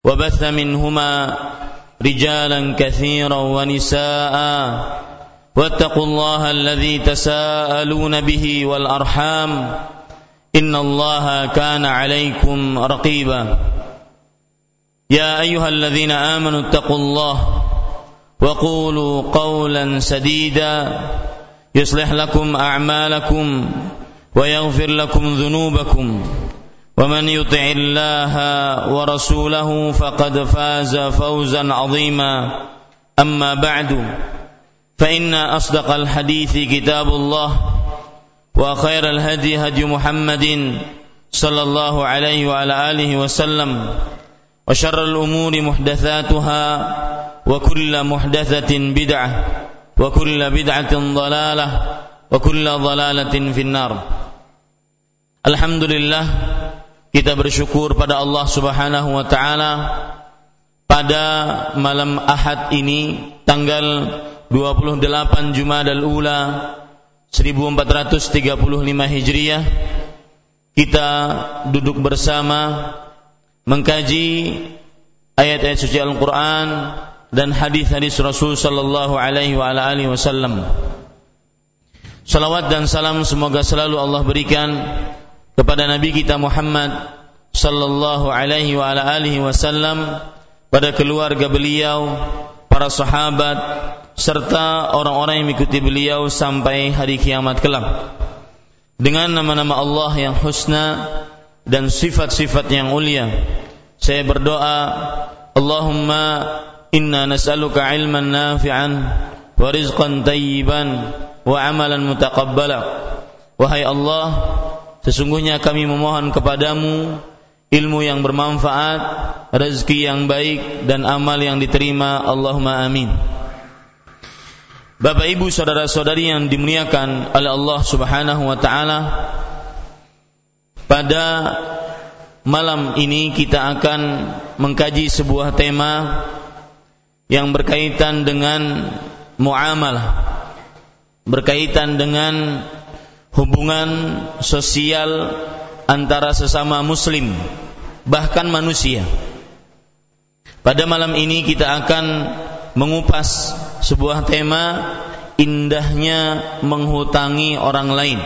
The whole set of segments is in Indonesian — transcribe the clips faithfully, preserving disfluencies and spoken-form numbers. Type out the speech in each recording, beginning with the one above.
وبث منهما رجالا كثيرا ونساء واتقوا الله الذي تساءلون به والأرحام إن الله كان عليكم رقيبا يا أيها الذين آمنوا اتقوا الله وقولوا قولا سديدا يصلح لكم أعمالكم ويغفر لكم ذنوبكم ومن يطع الله ورسوله فقد فاز فوزا عظيما أما بعد فإن أصدق الحديث كتاب الله وخير الهدي هدي محمد صلى الله عليه وعلى آله وسلم وشر الأمور محدثاتها وكل محدثة بدعة وكل بدعة ضلالة وكل ضلالة في النار. Alhamdulillah, kita bersyukur pada Allah Subhanahu wa taala pada malam Ahad ini tanggal dua puluh delapan Jumadal Ula seribu empat ratus tiga puluh lima Hijriah, kita duduk bersama mengkaji ayat-ayat suci Al-Quran dan hadis-hadis Rasul sallallahu alaihi wa ala alihi wasallam. Salawat dan salam semoga selalu Allah berikan kepada Nabi kita Muhammad sallallahu alaihi wa ala alihi wasallam, pada keluarga beliau, para sahabat serta orang-orang yang mengikuti beliau sampai hari kiamat kelak. Dengan nama-nama Allah yang husna dan sifat-sifat yang mulia, saya berdoa, Allahumma inna nas'aluka ilman nafi'an wa rizqan tayyiban wa amalan mutaqabbala. Wahai Allah, sesungguhnya kami memohon kepadamu ilmu yang bermanfaat, rezeki yang baik dan amal yang diterima. Allahumma amin. Bapak Ibu saudara-saudari yang dimuliakan oleh Allah Subhanahu wa taala, pada malam ini kita akan mengkaji sebuah tema yang berkaitan dengan muamalah, berkaitan dengan hubungan sosial antara sesama muslim, bahkan manusia. Pada malam ini kita akan mengupas sebuah tema, indahnya menghutangi orang lain.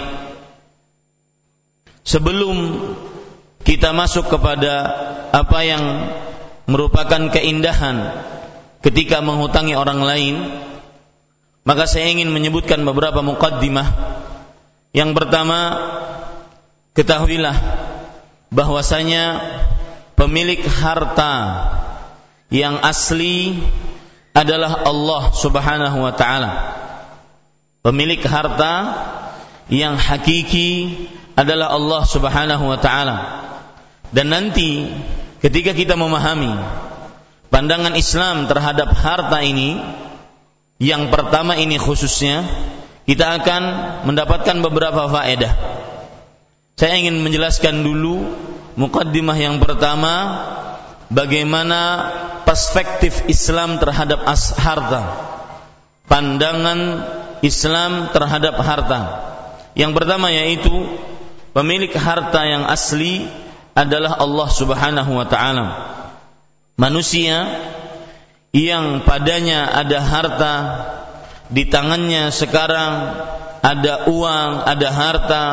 Sebelum kita masuk kepada apa yang merupakan keindahan ketika menghutangi orang lain, maka saya ingin menyebutkan beberapa muqaddimah. Yang pertama, ketahuilah bahwasanya pemilik harta yang asli adalah Allah Subhanahu wa taala. Pemilik harta yang hakiki adalah Allah Subhanahu wa taala. Dan nanti ketika kita memahami pandangan Islam terhadap harta ini, yang pertama ini khususnya, kita akan mendapatkan beberapa faedah. Saya ingin menjelaskan dulu muqaddimah yang pertama, bagaimana perspektif Islam terhadap harta, pandangan Islam terhadap harta. Yang pertama yaitu pemilik harta yang asli adalah Allah Subhanahu wa taala. Manusia yang padanya ada harta, di tangannya sekarang ada uang, ada harta,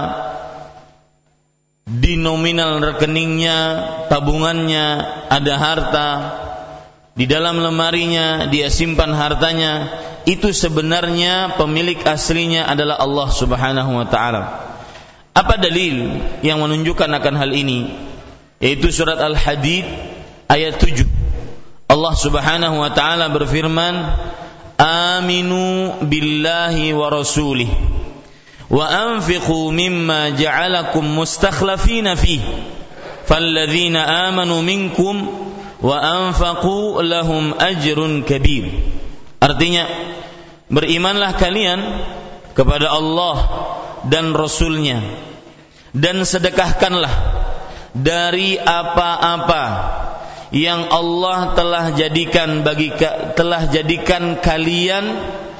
di nominal rekeningnya, tabungannya ada harta, di dalam lemarinya dia simpan hartanya, itu sebenarnya pemilik aslinya adalah Allah Subhanahu wa taala. Apa dalil yang menunjukkan akan hal ini? Yaitu surat Al-Hadid ayat tujuh. Allah Subhanahu wa taala berfirman, "Aminu billahi wa rasulih wa anfiqu mimma ja'alakum mustakhlafina fihi falladzina amanu minkum wa anfaqu lahum ajrun kabir." Artinya, berimanlah kalian kepada Allah dan Rasulnya, dan sedekahkanlah dari apa-apa yang Allah telah jadikan bagi telah jadikan kalian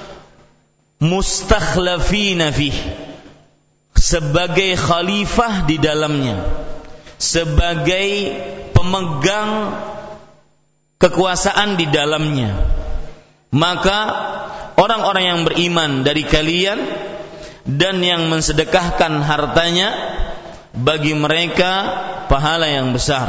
mustakhlafina fih, sebagai khalifah di dalamnya, sebagai pemegang kekuasaan di dalamnya. Maka orang-orang yang beriman dari kalian dan yang mensedekahkan hartanya, bagi mereka pahala yang besar.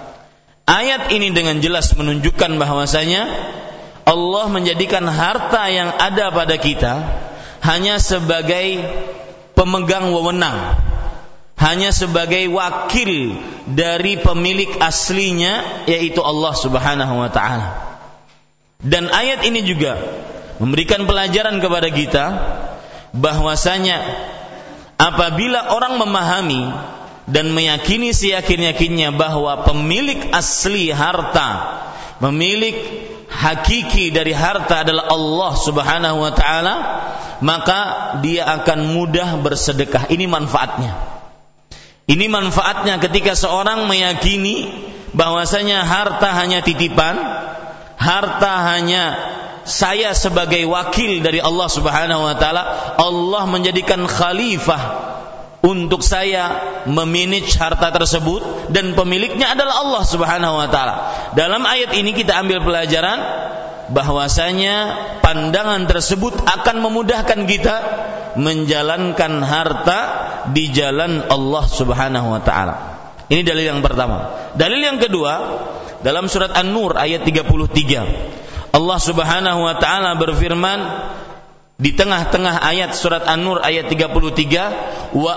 Ayat ini dengan jelas menunjukkan bahwasanya Allah menjadikan harta yang ada pada kita hanya sebagai pemegang wewenang, hanya sebagai wakil dari pemilik aslinya, yaitu Allah Subhanahu wa ta'ala. Dan ayat ini juga memberikan pelajaran kepada kita bahwasanya apabila orang memahami dan meyakini seyakin-yakinnya bahwa pemilik asli harta, pemilik hakiki dari harta adalah Allah Subhanahu wa ta'ala, maka dia akan mudah bersedekah. Ini manfaatnya. Ini manfaatnya ketika seorang meyakini bahwasanya harta hanya titipan, harta hanya saya sebagai wakil dari Allah Subhanahu wa ta'ala. Allah menjadikan khalifah untuk saya memanage harta tersebut dan pemiliknya adalah Allah Subhanahu wa ta'ala. Dalam ayat ini kita ambil pelajaran bahwasanya pandangan tersebut akan memudahkan kita menjalankan harta di jalan Allah Subhanahu wa ta'ala. Ini dalil yang pertama. Dalil yang kedua, dalam surat An-Nur ayat tiga puluh tiga, Allah Subhanahu wa ta'ala berfirman di tengah-tengah ayat surat An-Nur ayat tiga puluh tiga, wa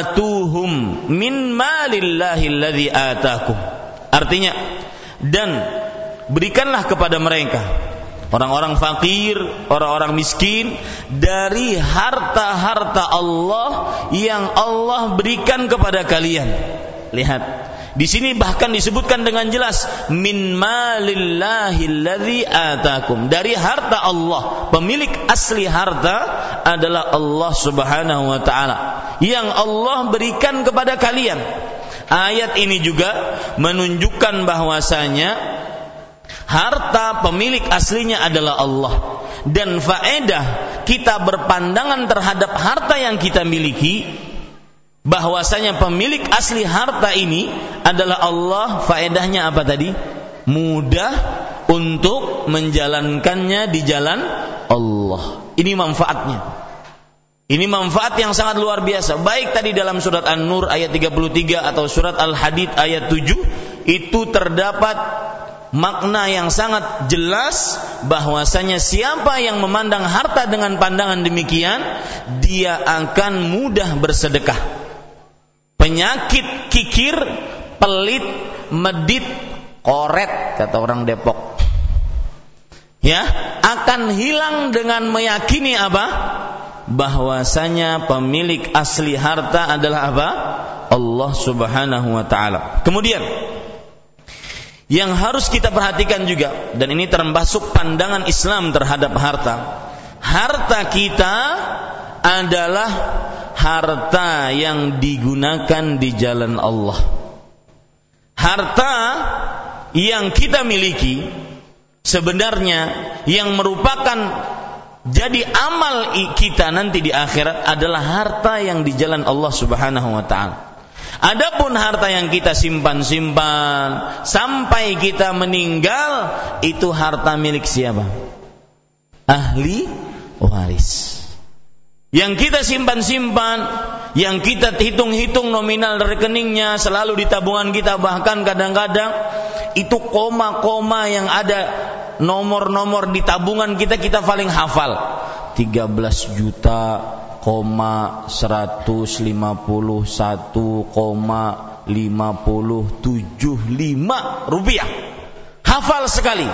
atuhum min malillahi alladzi atakum. Artinya, dan berikanlah kepada mereka, orang-orang fakir, orang-orang miskin, dari harta-harta Allah yang Allah berikan kepada kalian. Lihat, di sini bahkan disebutkan dengan jelas min malillahi alladzi atakum, dari harta Allah. Pemilik asli harta adalah Allah Subhanahu wa ta'ala yang Allah berikan kepada kalian. Ayat ini juga menunjukkan bahwasanya harta pemilik aslinya adalah Allah, dan faedah kita berpandangan terhadap harta yang kita miliki bahwasanya pemilik asli harta ini adalah Allah. Faedahnya apa tadi? Mudah untuk menjalankannya di jalan Allah. Ini manfaatnya. Ini manfaat yang sangat luar biasa. Baik tadi dalam surat An-Nur ayat tiga puluh tiga atau surat Al-Hadid ayat tujuh, itu terdapat makna yang sangat jelas bahwasanya siapa yang memandang harta dengan pandangan demikian, dia akan mudah bersedekah. Penyakit kikir, pelit, medit, koret kata orang Depok, ya, akan hilang dengan meyakini apa? Bahwasanya pemilik asli harta adalah apa? Allah Subhanahu wa ta'ala. Kemudian yang harus kita perhatikan juga, dan ini termasuk pandangan Islam terhadap harta, harta kita adalah harta yang digunakan di jalan Allah. Harta yang kita miliki sebenarnya yang merupakan jadi amal kita nanti di akhirat adalah harta yang di jalan Allah Subhanahu wa ta'ala. Adapun harta yang kita simpan-simpan sampai kita meninggal, itu harta milik siapa? Ahli waris. Yang kita simpan-simpan, yang kita hitung-hitung nominal rekeningnya, selalu di tabungan kita, bahkan kadang-kadang itu koma-koma yang ada nomor-nomor di tabungan kita, kita paling hafal. tiga belas juta, koma seratus lima puluh satu koma lima puluh tujuh lima rupiah. Hafal sekali.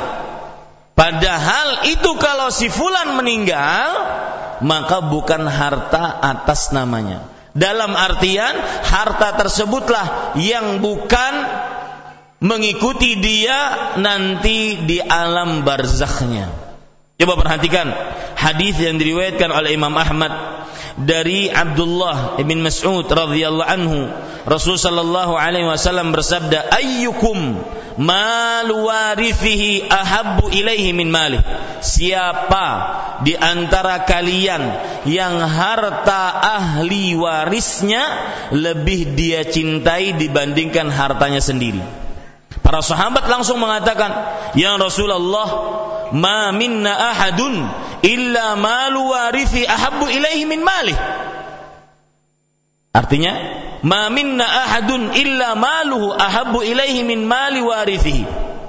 Padahal itu kalau si fulan meninggal, maka bukan harta atas namanya. Dalam artian harta tersebutlah yang bukan mengikuti dia nanti di alam barzakhnya. Coba perhatikan hadis yang diriwayatkan oleh Imam Ahmad dari Abdullah bin Mas'ud radhiyallahu anhu. Rasul sallallahu alaihi wasallam bersabda, ayyukum mal warithihi ahabbu ilaihi min malih. Siapa di antara kalian yang harta ahli warisnya lebih dia cintai dibandingkan hartanya sendiri? Para sahabat langsung mengatakan, "Ya Rasulullah, ma minna ahadun illa malu warithi ahabbu ilaihi min malih." Artinya, "Ma minna ahadun illa maluhu ahabbu ilaihi min mali warithihi."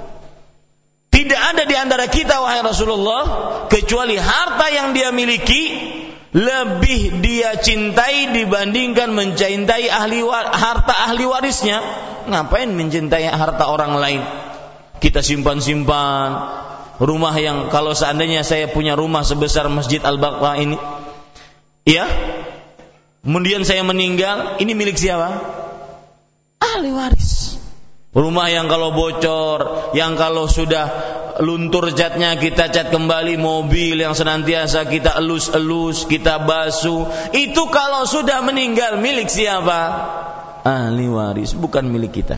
Tidak ada di antara kita, wahai Rasulullah, kecuali harta yang dia miliki lebih dia cintai dibandingkan mencintai ahli harta ahli warisnya. Ngapain mencintai harta orang lain? Kita simpan-simpan rumah yang kalau seandainya saya punya rumah sebesar Masjid Al-Baqarah ini, ya, kemudian saya meninggal, ini milik siapa? Ahli waris. Rumah yang kalau bocor, yang kalau sudah luntur catnya kita cat kembali, mobil yang senantiasa kita elus-elus, kita basuh, itu kalau sudah meninggal milik siapa? Ahli waris, bukan milik kita,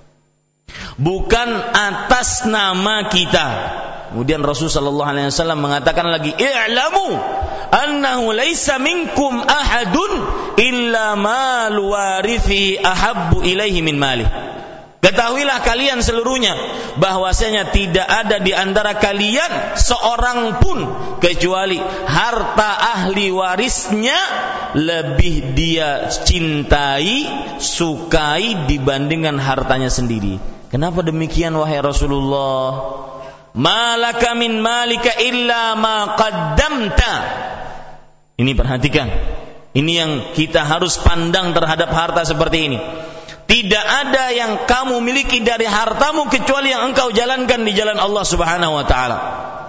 bukan atas nama kita. Kemudian Rasul sallallahu alaihi wasallam mengatakan lagi, "I'lamu annahu laisa minkum ahadun illa mal warithi ahabbu ilaihi min malih." Ketahuilah kalian seluruhnya bahwasanya tidak ada di antara kalian seorang pun kecuali harta ahli warisnya lebih dia cintai, sukai dibandingkan hartanya sendiri. Kenapa demikian wahai Rasulullah? Malaka min malika illa ma qaddamta. Ini perhatikan. Ini yang kita harus pandang terhadap harta seperti ini. Tidak ada yang kamu miliki dari hartamu kecuali yang engkau jalankan di jalan Allah Subhanahu wa taala.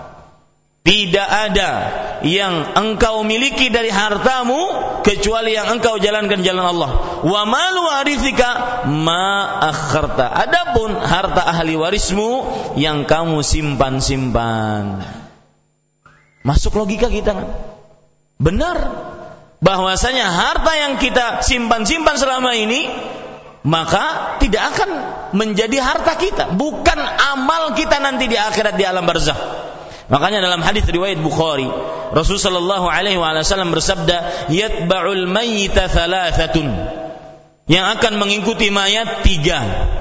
Tidak ada yang engkau miliki dari hartamu kecuali yang engkau jalankan di jalan Allah. Wa malu warithika ma akharta. Adapun harta ahli warismu yang kamu simpan-simpan. Masuk logika kita kan? Benar bahwasanya harta yang kita simpan-simpan selama ini maka tidak akan menjadi harta kita, bukan amal kita nanti di akhirat di alam barzakh. Makanya dalam hadis riwayat Bukhari, Rasulullah sallallahu alaihi wasallam bersabda, "Yatba'ul mayyita thalathatun." Yang akan mengikuti mayat tiga.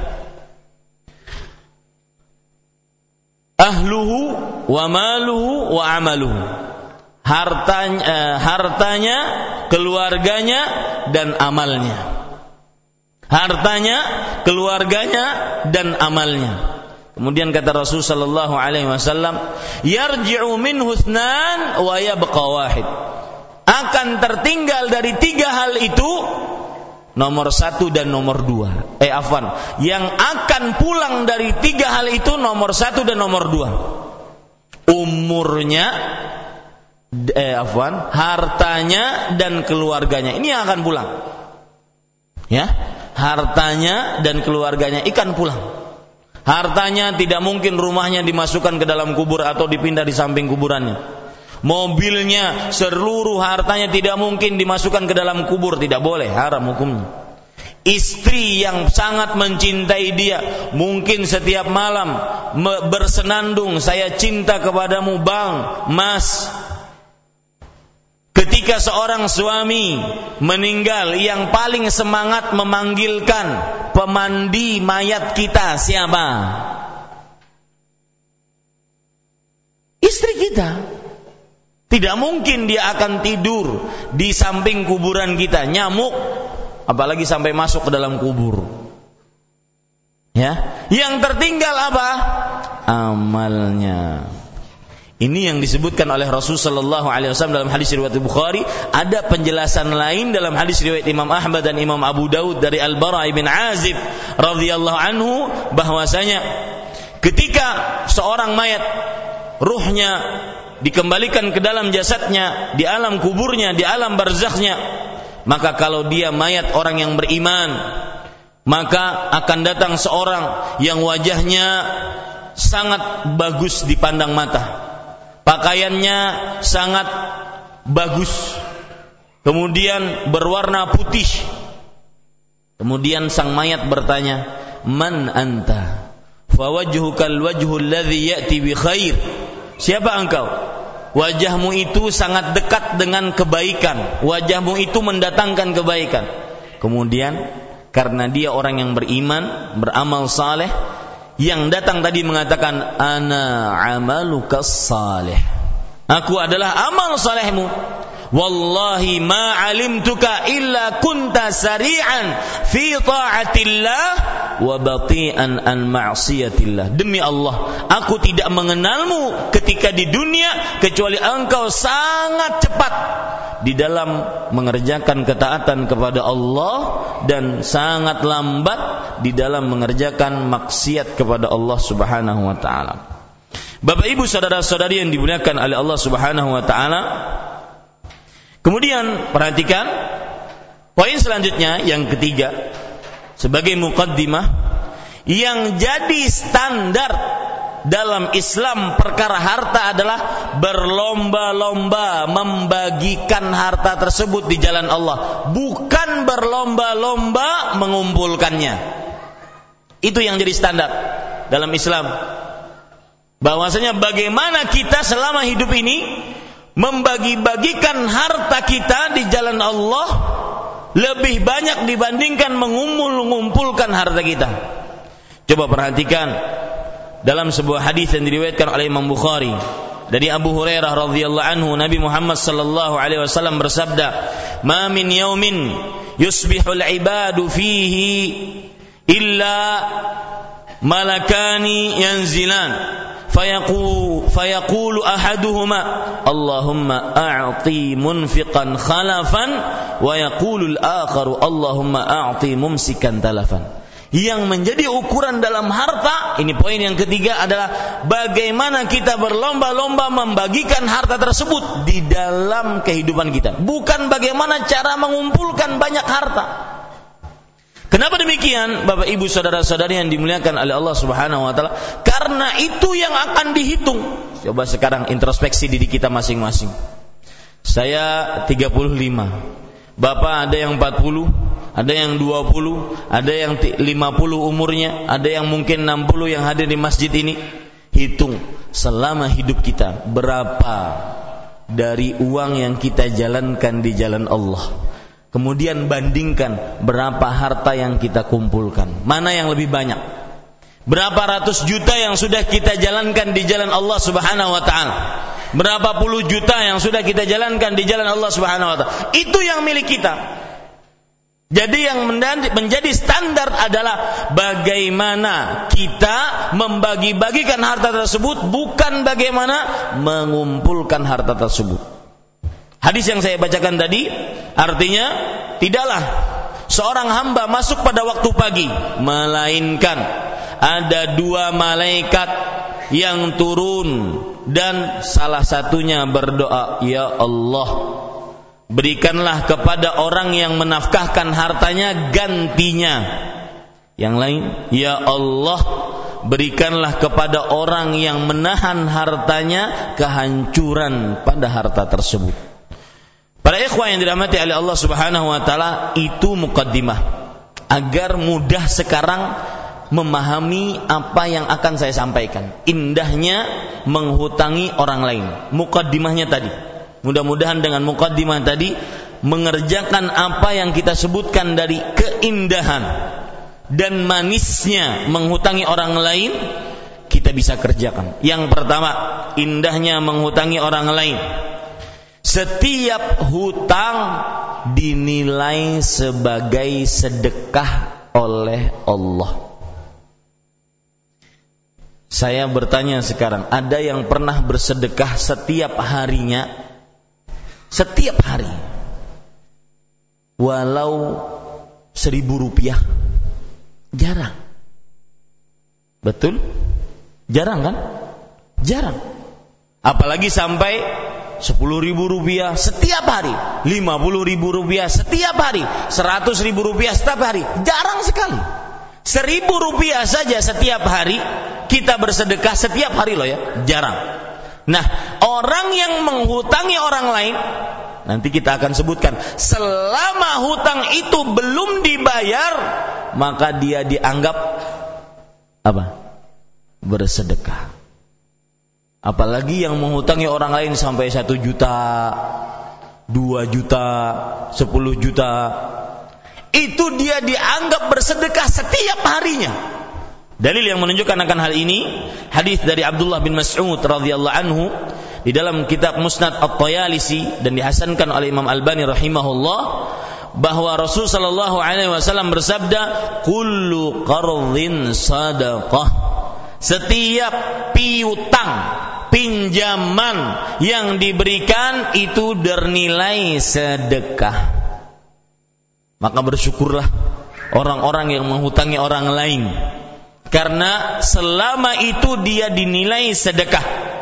Ahluhu wa maluhu wa amaluhu. Hartanya, eh, hartanya, keluarganya dan amalnya. Hartanya, keluarganya dan amalnya. Kemudian kata Rasul sallallahu alaihi wasallam, "Yarji'u minhu itsnan wa yabqa wahid." Akan tertinggal dari tiga hal itu nomor satu dan nomor dua. Eh afwan, yang akan pulang dari tiga hal itu nomor satu dan nomor dua. Umurnya, eh afwan, hartanya dan keluarganya. Ini yang akan pulang. Ya, hartanya dan keluarganya ikan pulang. Hartanya tidak mungkin rumahnya dimasukkan ke dalam kubur atau dipindah di samping kuburannya. Mobilnya, seluruh hartanya tidak mungkin dimasukkan ke dalam kubur, tidak boleh, haram hukumnya. Istri yang sangat mencintai dia, mungkin setiap malam bersenandung, "Saya cinta kepadamu bang, mas." Ketika seorang suami meninggal, yang paling semangat memanggilkan pemandi mayat kita siapa? Istri kita. Tidak mungkin dia akan tidur di samping kuburan kita, nyamuk, apalagi sampai masuk ke dalam kubur. Ya, yang tertinggal apa? Amalnya. Ini yang disebutkan oleh Rasul sallallahu alaihi wasallam dalam hadis riwayat Bukhari. Ada penjelasan lain dalam hadis riwayat Imam Ahmad dan Imam Abu Daud dari Al-Bara' bin Azib radhiyallahu anhu bahwasanya ketika seorang mayat ruhnya dikembalikan ke dalam jasadnya di alam kuburnya, di alam barzakhnya, maka kalau dia mayat orang yang beriman, maka akan datang seorang yang wajahnya sangat bagus dipandang mata. Pakaiannya sangat bagus, kemudian berwarna putih. Kemudian sang mayat bertanya, "Man anta?" Fawajhukal wajhul ladzi ya'ti bi khair. Siapa engkau? Wajahmu itu sangat dekat dengan kebaikan. Wajahmu itu mendatangkan kebaikan. Kemudian karena dia orang yang beriman, beramal saleh, yang datang tadi mengatakan ana amaluka salih, aku adalah amal salehmu. Wallahi ma alimtuka illa kunta sari'an fi ta'atillah wa bati'an an ma'siyatillah. Demi Allah, aku tidak mengenalmu ketika di dunia kecuali engkau sangat cepat di dalam mengerjakan ketaatan kepada Allah dan sangat lambat di dalam mengerjakan maksiat kepada Allah Subhanahu wa taala. Bapak Ibu saudara-saudari yang dimuliakan oleh Allah Subhanahu wa taala, kemudian perhatikan poin selanjutnya yang ketiga sebagai muqaddimah, yang jadi standar dalam Islam perkara harta adalah berlomba-lomba membagikan harta tersebut di jalan Allah, bukan berlomba-lomba mengumpulkannya. Itu yang jadi standar dalam Islam, bahwasanya bagaimana kita selama hidup ini membagi-bagikan harta kita di jalan Allah lebih banyak dibandingkan mengumpul-ngumpulkan harta kita. Coba perhatikan dalam sebuah hadis yang diriwayatkan oleh Imam Bukhari dari Abu Hurairah radhiyallahu anhu, Nabi Muhammad sallallahu alaihi wasallam bersabda, "Ma min yaumin yusbihul ibadu fihi illa malakani yanzilan fayaqulu fayaqulu ahaduhuma Allahumma a'ti munfiqan khalafan wa yaqulu al-akharu Allahumma a'ti mumsikan talafan." Yang menjadi ukuran dalam harta, ini poin yang ketiga, adalah bagaimana kita berlomba-lomba membagikan harta tersebut di dalam kehidupan kita, bukan bagaimana cara mengumpulkan banyak harta. Kenapa demikian, Bapak Ibu saudara-saudari yang dimuliakan oleh Allah Subhanahu wa taala? Karena itu yang akan dihitung. Coba sekarang introspeksi diri kita masing-masing. Saya tiga puluh lima. Bapak ada yang empat puluh, ada yang dua puluh, ada yang lima puluh umurnya, ada yang mungkin enam puluh yang hadir di masjid ini. Hitung selama hidup kita berapa dari uang yang kita jalankan di jalan Allah. Kemudian bandingkan berapa harta yang kita kumpulkan. Mana yang lebih banyak? Berapa ratus juta yang sudah kita jalankan di jalan Allah Subhanahu wa taala? Berapa puluh juta yang sudah kita jalankan di jalan Allah Subhanahu wa taala? Itu yang milik kita. Jadi yang menjadi standar adalah bagaimana kita membagi-bagikan harta tersebut, bukan bagaimana mengumpulkan harta tersebut. Hadis yang saya bacakan tadi artinya tidaklah seorang hamba masuk pada waktu pagi melainkan ada dua malaikat yang turun dan salah satunya berdoa, "Ya Allah, berikanlah kepada orang yang menafkahkan hartanya gantinya." Yang lain, "Ya Allah, berikanlah kepada orang yang menahan hartanya kehancuran pada harta tersebut." Para ikhwah yang dirahmati oleh Allah Subhanahu wa taala, itu muqaddimah agar mudah sekarang memahami apa yang akan saya sampaikan. Indahnya menghutangi orang lain. Muqaddimahnya tadi. Mudah-mudahan dengan muqaddimah tadi mengerjakan apa yang kita sebutkan dari keindahan dan manisnya menghutangi orang lain, kita bisa kerjakan. Yang pertama, indahnya menghutangi orang lain. Setiap hutang dinilai sebagai sedekah oleh Allah. Saya bertanya sekarang, ada yang pernah bersedekah setiap harinya? Setiap hari, walau seribu rupiah? Jarang. Betul? Jarang kan? Jarang. Apalagi sampai sepuluh ribu rupiah setiap hari, lima puluh ribu rupiah setiap hari, seratus ribu rupiah setiap hari. Jarang sekali. Seribu rupiah saja setiap hari kita bersedekah setiap hari loh ya, jarang. Nah, orang yang menghutangi orang lain, nanti kita akan sebutkan, selama hutang itu belum dibayar, maka dia dianggap apa? Bersedekah. Apalagi yang menghutangi orang lain sampai satu juta, dua juta, sepuluh juta, itu dia dianggap bersedekah setiap harinya. Dalil yang menunjukkan akan hal ini hadis dari Abdullah bin Mas'ud radhiyallahu anhu di dalam kitab Musnad At-Tayalisi dan dihasankan oleh Imam Albani rahimahullah, bahwa Rasul sallallahu alaihi wasallam bersabda, kullu qardhin sadaqah, setiap piutang, pinjaman yang diberikan itu bernilai sedekah. Maka bersyukurlah orang-orang yang menghutangi orang lain, karena selama itu dia dinilai sedekah.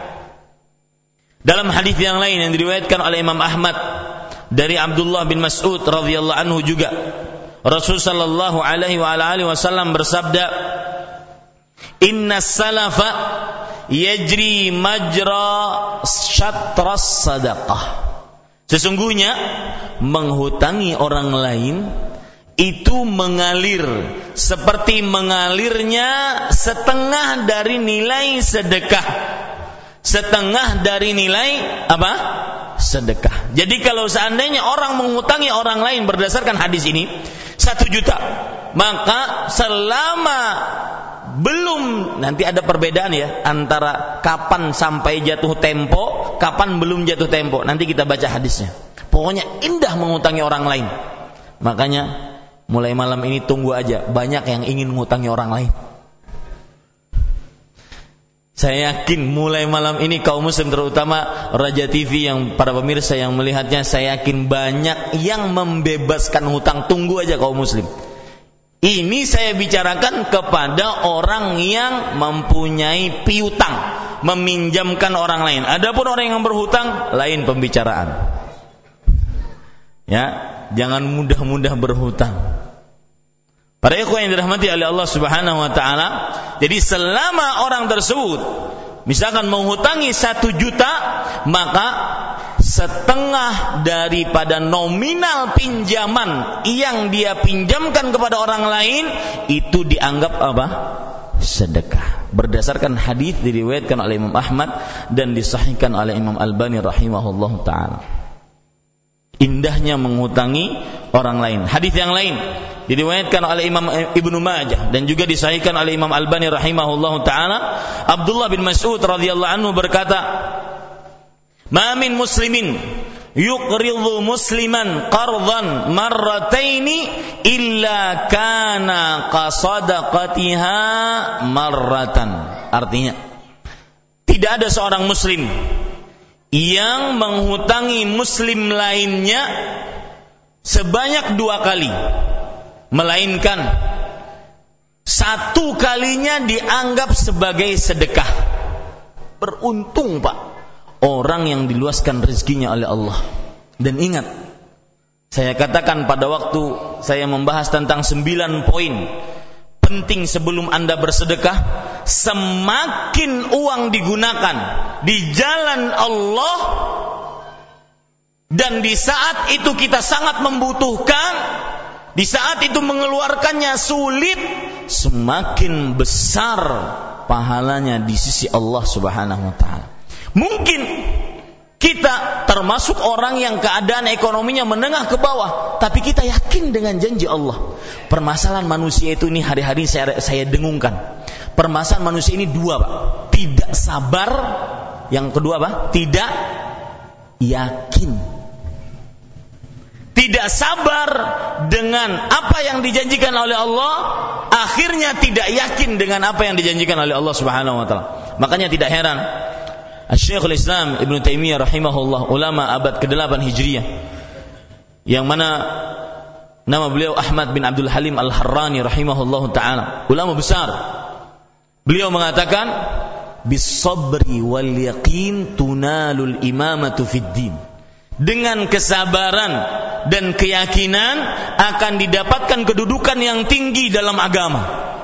Dalam hadis yang lain yang diriwayatkan oleh Imam Ahmad dari Abdullah bin Mas'ud radhiyallahu anhu juga, Rasul sallallahu alaihi wa alihi wasallam bersabda, "Inna salafa yajri majra syatras sadaqah." Sesungguhnya menghutangi orang lain itu mengalir seperti mengalirnya setengah dari nilai sedekah. Setengah dari nilai apa? Sedekah. Jadi kalau seandainya orang menghutangi orang lain berdasarkan hadis ini satu juta, maka selama belum, nanti ada perbedaan ya antara kapan sampai jatuh tempo, kapan belum jatuh tempo. Nanti kita baca hadisnya. Pokoknya indah menghutangi orang lain. Makanya mulai malam ini tunggu aja, banyak yang ingin menghutangi orang lain. Saya yakin mulai malam ini kaum muslim, terutama Raja T V yang para pemirsa yang melihatnya, saya yakin banyak yang membebaskan hutang. Tunggu aja kaum muslim. Ini saya bicarakan kepada orang yang mempunyai piutang, meminjamkan orang lain. Adapun orang yang berhutang, lain pembicaraan. Ya, jangan mudah-mudah berhutang. Para ikhwan yang dirahmati oleh Allah Subhanahu wa taala, jadi selama orang tersebut misalkan menghutangi satu juta, maka setengah daripada nominal pinjaman yang dia pinjamkan kepada orang lain itu dianggap apa? Sedekah. Berdasarkan hadis diriwayatkan oleh Imam Ahmad dan disahihkan oleh Imam Albani rahimahullahu taala. Indahnya menghutangi orang lain. Hadis yang lain diriwayatkan oleh Imam Ibnu Majah dan juga disahihkan oleh Imam Albani rahimahullahu taala, Abdullah bin Mas'ud radhiyallahu anhu berkata, "Ma min muslimin yuqridhu musliman qardan marrataini illa kana qasadaqatiha marratan." Artinya, tidak ada seorang muslim yang menghutangi muslim lainnya sebanyak dua kali, melainkan satu kalinya dianggap sebagai sedekah. Beruntung Pak orang yang diluaskan rezekinya oleh Allah. Dan ingat, saya katakan pada waktu saya membahas tentang sembilan poin penting sebelum Anda bersedekah, semakin uang digunakan di jalan Allah dan di saat itu kita sangat membutuhkan, di saat itu mengeluarkannya sulit, semakin besar pahalanya di sisi Allah Subhanahu wa taala. Mungkin kita termasuk orang yang keadaan ekonominya menengah ke bawah, tapi kita yakin dengan janji Allah. Permasalahan manusia itu ini hari-hari saya, saya dengungkan. Permasalahan manusia ini dua Pak. Tidak sabar. Yang kedua Pak, tidak yakin. Tidak sabar dengan apa yang dijanjikan oleh Allah, akhirnya tidak yakin dengan apa yang dijanjikan oleh Allah Subhanahu wa taala. Makanya tidak heran Syekhul Islam Ibnu Taimiyah rahimahullah, ulama abad kedelapan Hijriah, yang mana nama beliau Ahmad bin Abdul Halim Al-Harrani rahimahullahu taala, ulama besar. Beliau mengatakan, bis-sabri wal yaqin tunalul imamatu fid din. Dengan kesabaran dan keyakinan akan didapatkan kedudukan yang tinggi dalam agama.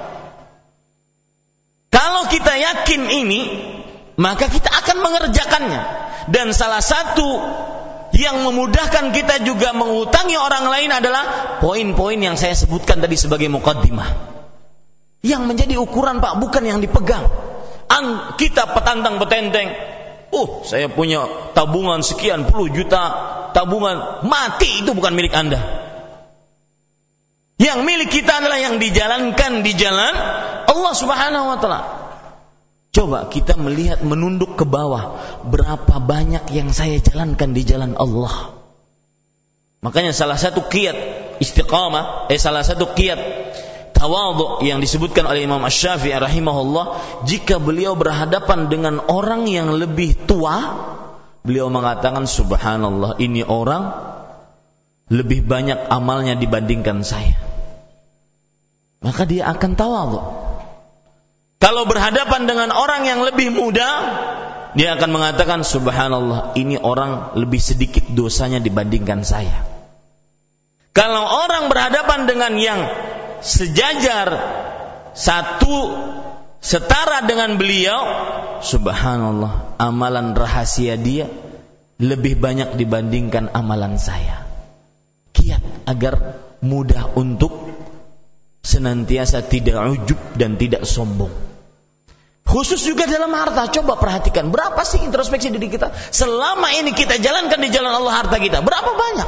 Kalau kita yakin ini, maka kita akan mengerjakannya. Dan salah satu yang memudahkan kita juga menghutangi orang lain adalah poin-poin yang saya sebutkan tadi sebagai muqaddimah. Yang menjadi ukuran Pak, bukan yang dipegang. An, kita petantang petenteng, oh saya punya tabungan sekian puluh juta, tabungan mati, itu bukan milik Anda. Yang milik kita adalah yang dijalankan di jalan Allah Subhanahu wa taala. Coba kita melihat, menunduk ke bawah, berapa banyak yang saya jalankan di jalan Allah. Makanya salah satu qiyat istiqamah, eh salah satu qiyat tawadhu yang disebutkan oleh Imam Asy-Syafi'i rahimahullah, jika beliau berhadapan dengan orang yang lebih tua, beliau mengatakan, subhanallah, ini orang lebih banyak amalnya dibandingkan saya. Maka dia akan tawadhu. Kalau berhadapan dengan orang yang lebih muda, dia akan mengatakan, subhanallah, ini orang lebih sedikit dosanya dibandingkan saya. Kalau orang berhadapan dengan yang sejajar, satu setara dengan beliau, subhanallah, amalan rahasia dia lebih banyak dibandingkan amalan saya. Kiat agar mudah untuk senantiasa tidak ujub dan tidak sombong. Khusus juga dalam harta, coba perhatikan berapa sih introspeksi diri kita. Selama ini kita jalankan di jalan Allah harta kita, berapa banyak?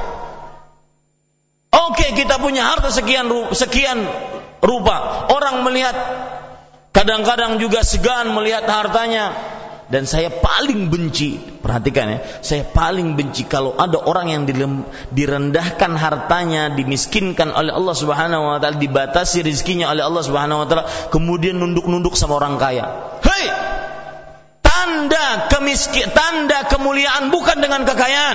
Oke, kita punya harta sekian sekian rupa. Orang melihat, kadang-kadang juga segan melihat hartanya. Dan saya paling benci, perhatikan ya, saya paling benci kalau ada orang yang direndahkan hartanya, dimiskinkan oleh Allah Subhanahu wa taala, dibatasi rezekinya oleh Allah Subhanahu wa taala, kemudian nunduk-nunduk sama orang kaya. Hei! Tanda kemiskin, tanda kemuliaan bukan dengan kekayaan.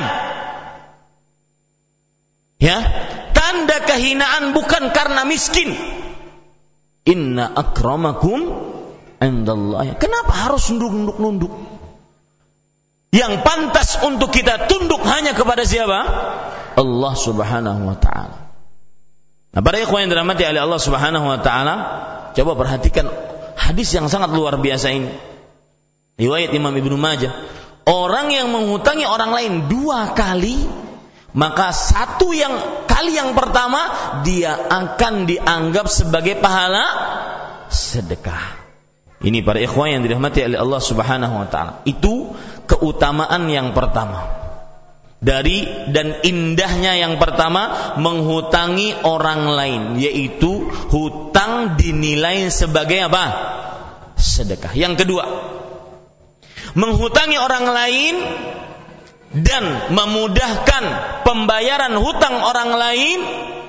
Ya, tanda kehinaan bukan karena miskin. Inna akramakum indallah. Kenapa harus nunduk-nunduk? Yang pantas untuk kita tunduk hanya kepada siapa? Allah Subhanahu wa taala. Nah, para ikhwan yang dirahmati oleh Allah Subhanahu wa taala, coba perhatikan hadis yang sangat luar biasa ini. Riwayat Imam Ibnu Majah. Orang yang menghutangi orang lain dua kali, maka satu yang kali yang pertama dia akan dianggap sebagai pahala sedekah. Ini para ikhwan yang dirahmati oleh Allah Subhanahu wa taala. Itu keutamaan yang pertama. Dari dan indahnya yang pertama, menghutangi orang lain, yaitu hutang dinilai sebagai apa? Sedekah. Yang kedua, menghutangi orang lain dan memudahkan pembayaran hutang orang lain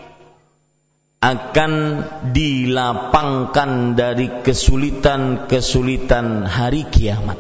akan dilapangkan dari kesulitan-kesulitan hari kiamat.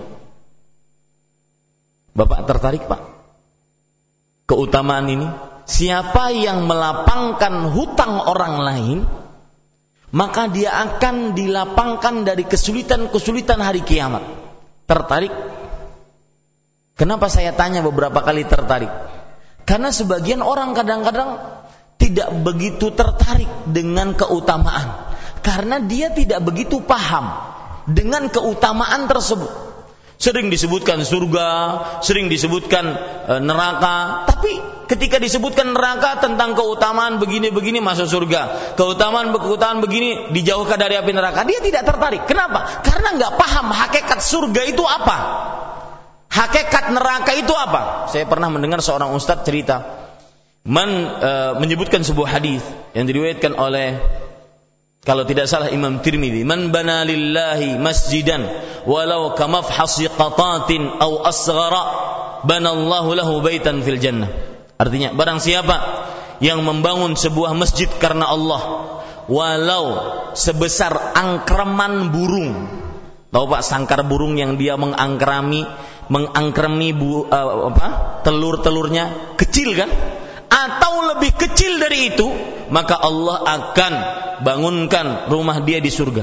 Bapak tertarik, Pak? Keutamaan ini, siapa yang melapangkan hutang orang lain, maka dia akan dilapangkan dari kesulitan-kesulitan hari kiamat. Tertarik? Kenapa saya tanya beberapa kali tertarik? Karena sebagian orang kadang-kadang tidak begitu tertarik dengan keutamaan, karena dia tidak begitu paham dengan keutamaan tersebut. Sering disebutkan surga, sering disebutkan e, neraka, tapi ketika disebutkan neraka tentang keutamaan begini-begini masuk surga, keutamaan keutamaan begini dijauhkan dari api neraka, dia tidak tertarik. Kenapa? Karena nggak paham hakikat surga itu apa, hakikat neraka itu apa. Saya pernah mendengar seorang ustadz cerita, Man uh, menyebutkan sebuah hadis yang diriwayatkan oleh, kalau tidak salah, Imam Tirmidzi, man bana lillahi masjidan walau kamafhasi qatatin aw asghara banallahu lahu baitan fil jannah. Artinya, barang siapa yang membangun sebuah masjid karena Allah walau sebesar angkraman burung. Tahu Pak, sangkar burung yang dia mengangkrami mengangkrami bu, uh, apa? telur-telurnya kecil kan? Atau lebih kecil dari itu, maka Allah akan bangunkan rumah dia di surga.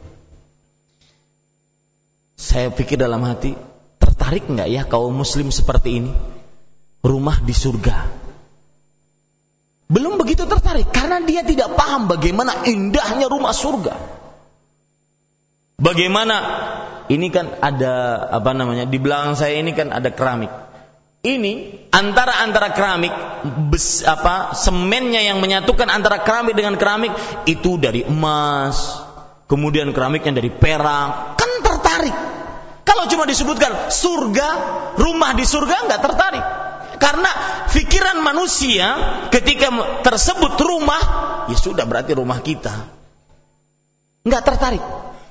Saya pikir dalam hati, tertarik enggak ya kaum muslim seperti ini? Rumah di surga. Belum begitu tertarik, karena dia tidak paham bagaimana indahnya rumah surga. Bagaimana, ini kan ada, apa namanya, di belakang saya ini kan ada keramik. Ini antara antara keramik bes, apa semennya yang menyatukan antara keramik dengan keramik itu dari emas, kemudian keramiknya dari perak, kan tertarik. Kalau cuma disebutkan surga, rumah di surga, nggak tertarik. Karena pikiran manusia ketika tersebut rumah, ya sudah berarti rumah kita, nggak tertarik.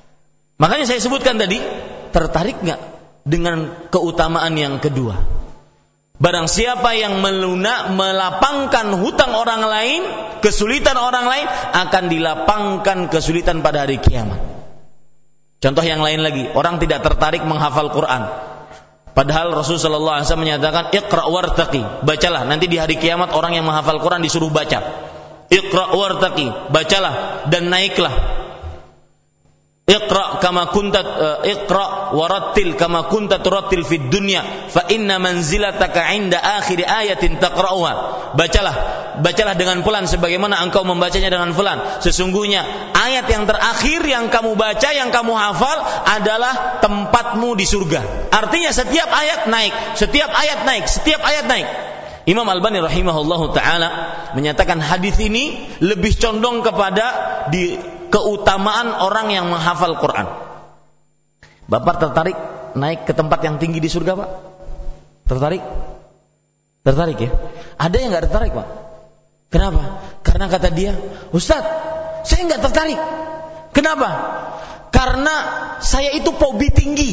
Makanya saya sebutkan tadi, tertarik nggak dengan keutamaan yang kedua? Barang siapa yang melunak, melapangkan hutang orang lain, kesulitan orang lain, akan dilapangkan kesulitan pada hari kiamat. Contoh yang lain lagi, orang tidak tertarik menghafal Quran. Padahal Rasulullah shallallahu alaihi wasallam menyatakan, Iqra wartaqi, bacalah. Nanti di hari kiamat orang yang menghafal Quran disuruh baca. Iqra wartaqi, bacalah dan naiklah. Iqra kama kunta uh, Iqra warattil kama kunta turattil fid dunya fa inna manzilataka 'inda akhir ayatin taqra'uha. Bacalah, bacalah dengan pelan sebagaimana engkau membacanya dengan pelan. Sesungguhnya ayat yang terakhir yang kamu baca, yang kamu hafal adalah tempatmu di surga. Artinya setiap ayat naik, setiap ayat naik, setiap ayat naik. Imam Albani rahimahullahu taala menyatakan hadis ini lebih condong kepada di keutamaan orang yang menghafal Quran. Bapak tertarik naik ke tempat yang tinggi di surga, Pak? Tertarik? Tertarik ya? Ada yang enggak tertarik, Pak? Kenapa? Karena kata dia, Ustaz, saya enggak tertarik. Kenapa? Karena saya itu fobi tinggi.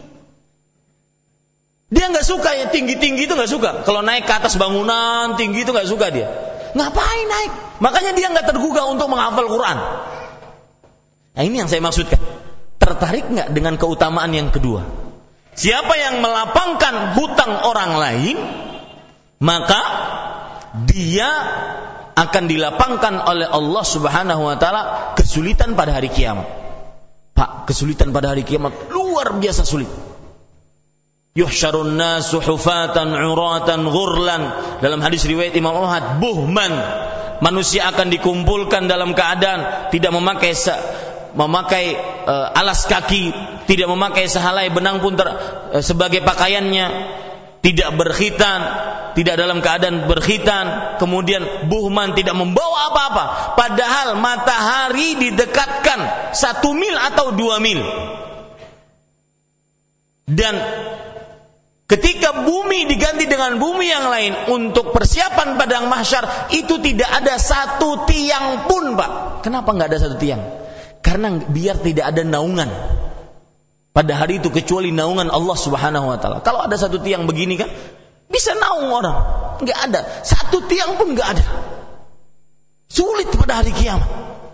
Dia nggak suka ya tinggi-tinggi itu nggak suka. Kalau naik ke atas bangunan tinggi itu nggak suka dia. Ngapain naik? Makanya dia nggak tergugah untuk menghafal Quran. Nah ini yang saya maksudkan. Tertarik nggak dengan keutamaan yang kedua? Siapa yang melapangkan hutang orang lain, maka dia akan dilapangkan oleh Allah Subhanahu Wa Taala kesulitan pada hari kiamat. Pak, kesulitan pada hari kiamat luar biasa sulit. Yuhsyarun nasu hufatan uratan ghurlan, dalam hadis riwayat Imam Ahmad, buhman, manusia akan dikumpulkan dalam keadaan tidak memakai se, memakai uh, alas kaki, tidak memakai sehelai benang pun ter, uh, sebagai pakaiannya, tidak berkhitan, tidak dalam keadaan berkhitan, kemudian buhman, tidak membawa apa-apa, padahal matahari didekatkan satu mil atau dua mil. Dan ketika bumi diganti dengan bumi yang lain untuk persiapan padang mahsyar, itu tidak ada satu tiang pun, Pak. Kenapa nggak ada satu tiang? Karena biar tidak ada naungan pada hari itu kecuali naungan Allah Subhanahu Wa Taala. Kalau ada satu tiang begini kan bisa naung orang, nggak ada satu tiang pun nggak ada. Sulit pada hari kiamat.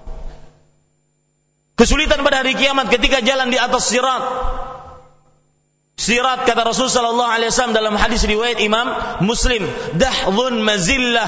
Kesulitan pada hari kiamat ketika jalan di atas sirat. Sirat, kata Rasul sallallahu alaihi wasallam dalam hadis riwayat Imam Muslim, dahdhun mazillah,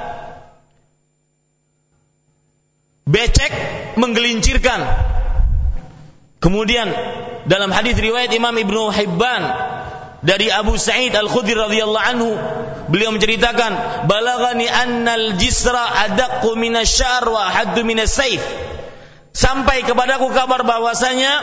becek menggelincirkan. Kemudian dalam hadis riwayat Imam Ibnu Hibban dari Abu Sa'id Al-Khudri radhiyallahu anhu, beliau menceritakan, balagani annal jisra adaqqu minasyar wa haddu minasayf. Sampai kepadaku kabar bahwasanya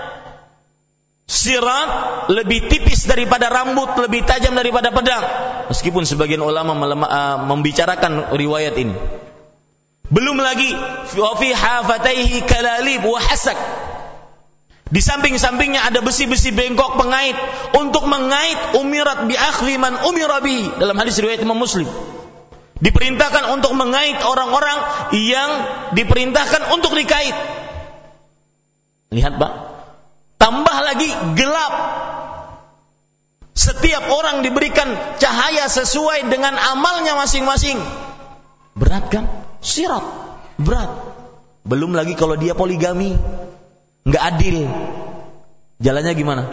sirat lebih tipis daripada rambut, lebih tajam daripada pedang. Meskipun sebagian ulama melema, uh, membicarakan riwayat ini. Belum lagi wa fi hafataihi kalalib wa hasak. Di samping-sampingnya ada besi-besi bengkok pengait untuk mengait, umirat bi akhli man umira bihi, dalam hadis riwayat Imam Muslim. Diperintahkan untuk mengait orang-orang yang diperintahkan untuk dikait. Lihat, Pak. Tambah lagi gelap. Setiap orang diberikan cahaya sesuai dengan amalnya masing-masing. Berat kan? Sirat. Berat. Belum lagi kalau dia poligami. Nggak adil. Jalannya gimana?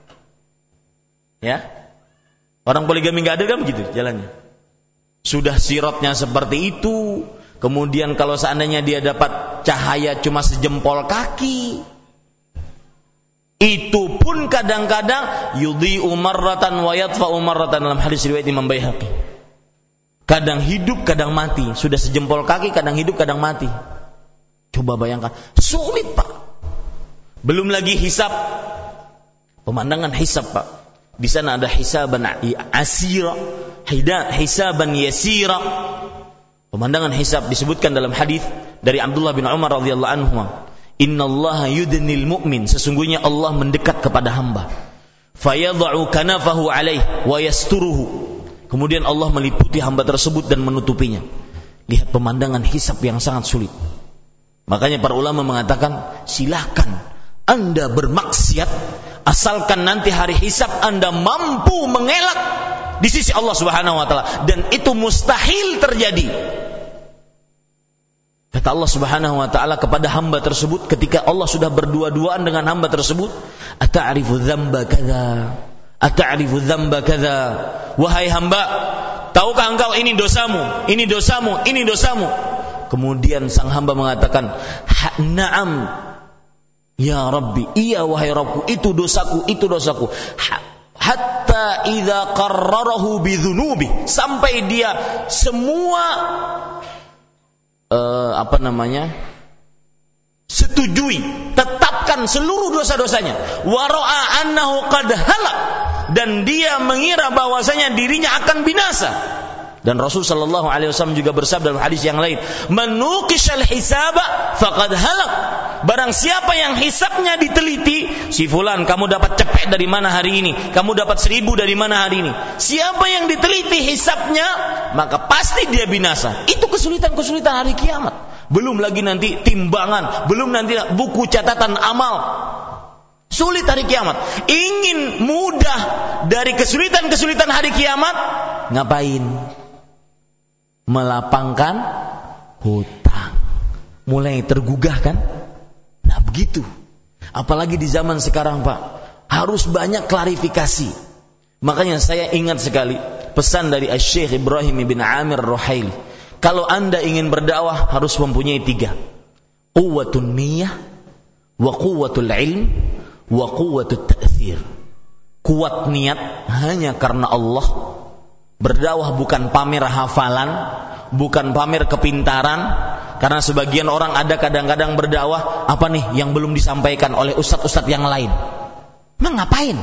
Ya? Orang poligami nggak adil kan begitu jalannya. Sudah siratnya seperti itu. Kemudian kalau seandainya dia dapat cahaya cuma sejempol kaki, itu pun kadang-kadang yudhi'u marratan wa yatfa'u marratan, dalam hadis riwayat Imam Baihaqi. Kadang hidup, kadang mati. Sudah sejempol kaki, kadang hidup, kadang mati. Coba bayangkan, sulit, Pak. Belum lagi hisab. Pemandangan hisab, Pak. Di sana ada hisaban asira, hisaban yasira. Pemandangan hisab disebutkan dalam hadis dari Abdullah bin Umar radhiyallahu anhu. Innallaha yudnil mu'min, sesungguhnya Allah mendekat kepada hamba. Fayadha'u kanafahu alaih wa yasturuhu. Kemudian Allah meliputi hamba tersebut dan menutupinya. Lihat pemandangan hisab yang sangat sulit. Makanya para ulama mengatakan, silakan Anda bermaksiat, asalkan nanti hari hisab Anda mampu mengelak di sisi Allah Subhanahu wa taala, dan itu mustahil terjadi. Kata Allah Subhanahu wa taala kepada hamba tersebut ketika Allah sudah berdua-duaan dengan hamba tersebut, ata'rifu dzamba kadza, ata'rifu dzamba kadza, wahai hamba, tahukah engkau ini dosamu, ini dosamu, ini dosamu? Kemudian sang hamba mengatakan, na'am ya Rabbi, iya wahai Rabbku, itu dosaku, itu dosaku. Hatta idza qarrarahu bidzunubi, sampai dia semua uh, apa namanya? setujui, tetapkan seluruh dosa-dosanya. Wa ra'a annahu qad halak, dan dia mengira bahwasanya dirinya akan binasa. Dan Rasul sallallahu alaihi wasallam juga bersabda dalam hadis yang lain, "Man nuqishal hisaba faqad halak." Barang siapa yang hisabnya diteliti, si fulan, kamu dapat cepet dari mana hari ini? Kamu dapat seribu dari mana hari ini? Siapa yang diteliti hisabnya, maka pasti dia binasa. Itu kesulitan-kesulitan hari kiamat. Belum lagi nanti timbangan, belum nanti buku catatan amal. Sulit hari kiamat. Ingin mudah dari kesulitan-kesulitan hari kiamat, ngapain? Melapangkan hutang. Mulai tergugah kan? Nah begitu. Apalagi di zaman sekarang Pak, harus banyak klarifikasi. Makanya saya ingat sekali pesan dari Syekh Ibrahim bin Amir Ruhaili. Kalau anda ingin berdakwah harus mempunyai tiga: quwwatun niyah, wa quwwatul ilm, wa quwwatut ta'thir. Kuat niat hanya karena Allah. Berdakwah bukan pamer hafalan, bukan pamer kepintaran. Karena sebagian orang ada kadang-kadang berdakwah, apa nih yang belum disampaikan oleh ustadz-ustadz yang lain? Emang ngapain?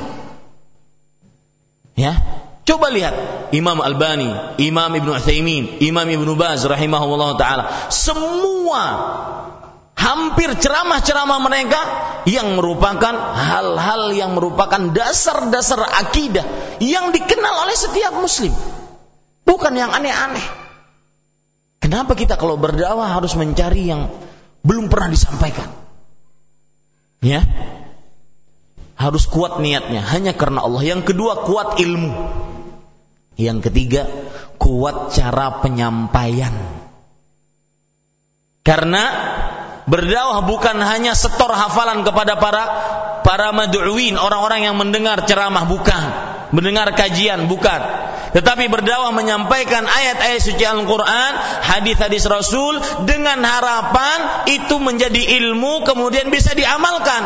Ya, coba lihat Imam Albani, Imam Ibnu Utsaimin, Imam Ibnu Baz rahimahullah taala. Semua hampir ceramah-ceramah mereka yang merupakan hal-hal yang merupakan dasar-dasar akidah yang dikenal oleh setiap muslim, bukan yang aneh-aneh. Kenapa kita kalau berdakwah harus mencari yang belum pernah disampaikan? Ya, harus kuat niatnya hanya karena Allah. Yang kedua, kuat ilmu. Yang ketiga, kuat cara penyampaian. Karena berdakwah bukan hanya setor hafalan kepada para para mad'uin, orang-orang yang mendengar ceramah, bukan, mendengar kajian, bukan. Tetapi berdakwah menyampaikan ayat-ayat suci Al-Quran, hadis-hadis Rasul, dengan harapan itu menjadi ilmu kemudian bisa diamalkan.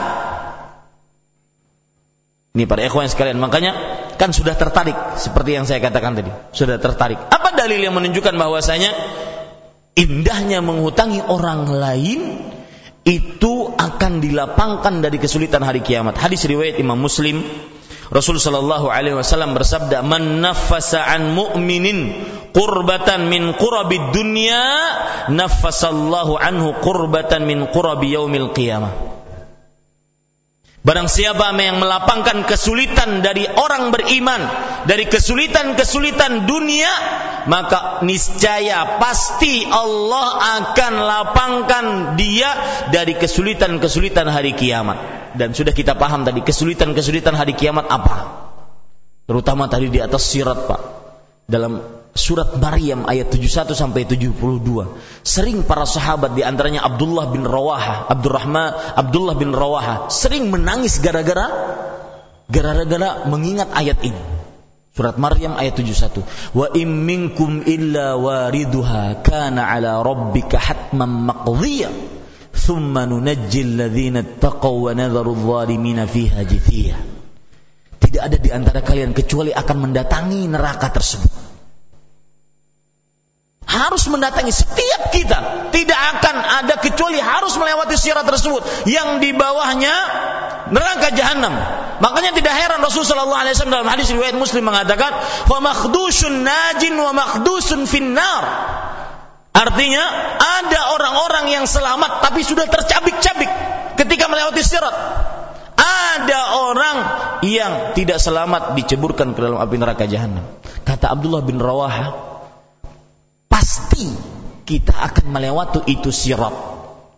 Ini para ikhwan sekalian, makanya kan sudah tertarik seperti yang saya katakan tadi, sudah tertarik. Apa dalil yang menunjukkan bahwasanya indahnya menghutangi orang lain itu akan dilapangkan dari kesulitan hari kiamat? Hadis riwayat Imam Muslim, Rasul sallallahu alaihi wasallam bersabda, "Man naffasa an mu'minin qurbatan min qurabid dunya, naffasallahu anhu qurbatan min qurabi yaumil qiyamah." Barang siapa yang melapangkan kesulitan dari orang beriman, dari kesulitan-kesulitan dunia, maka niscaya pasti Allah akan lapangkan dia dari kesulitan-kesulitan hari kiamat. Dan sudah kita paham tadi kesulitan-kesulitan hari kiamat apa? Terutama tadi di atas sirat Pak. Dalam surat Maryam ayat tujuh puluh satu sampai tujuh puluh dua. Sering para sahabat, di antaranya Abdullah bin Rawaha, Abdurrahman Abdullah bin Rawaha, sering menangis gara-gara gara-gara mengingat ayat ini. Surat Maryam ayat tujuh puluh satu. Wa im minkum illa wariduha kana ala rabbika hatman maqdhiya thumma nunajjil ladzina taqaw wa nadharu adh-dhalimina fiha jithiya. Tidak ada di antara kalian kecuali akan mendatangi neraka tersebut. Harus mendatangi setiap kita, tidak akan ada kecuali harus melewati sirat tersebut yang di bawahnya neraka jahanam. Makanya tidak heran Rasul sallallahu alaihi wasallam dalam hadis riwayat Muslim mengatakan, "Wa makhdusun najin wa makhdusun finnar." Artinya ada orang-orang yang selamat tapi sudah tercabik-cabik ketika melewati sirat. Ada orang yang tidak selamat diceburkan ke dalam api neraka jahanam. Kata Abdullah bin Rawaha, pasti kita akan melewati itu sirat.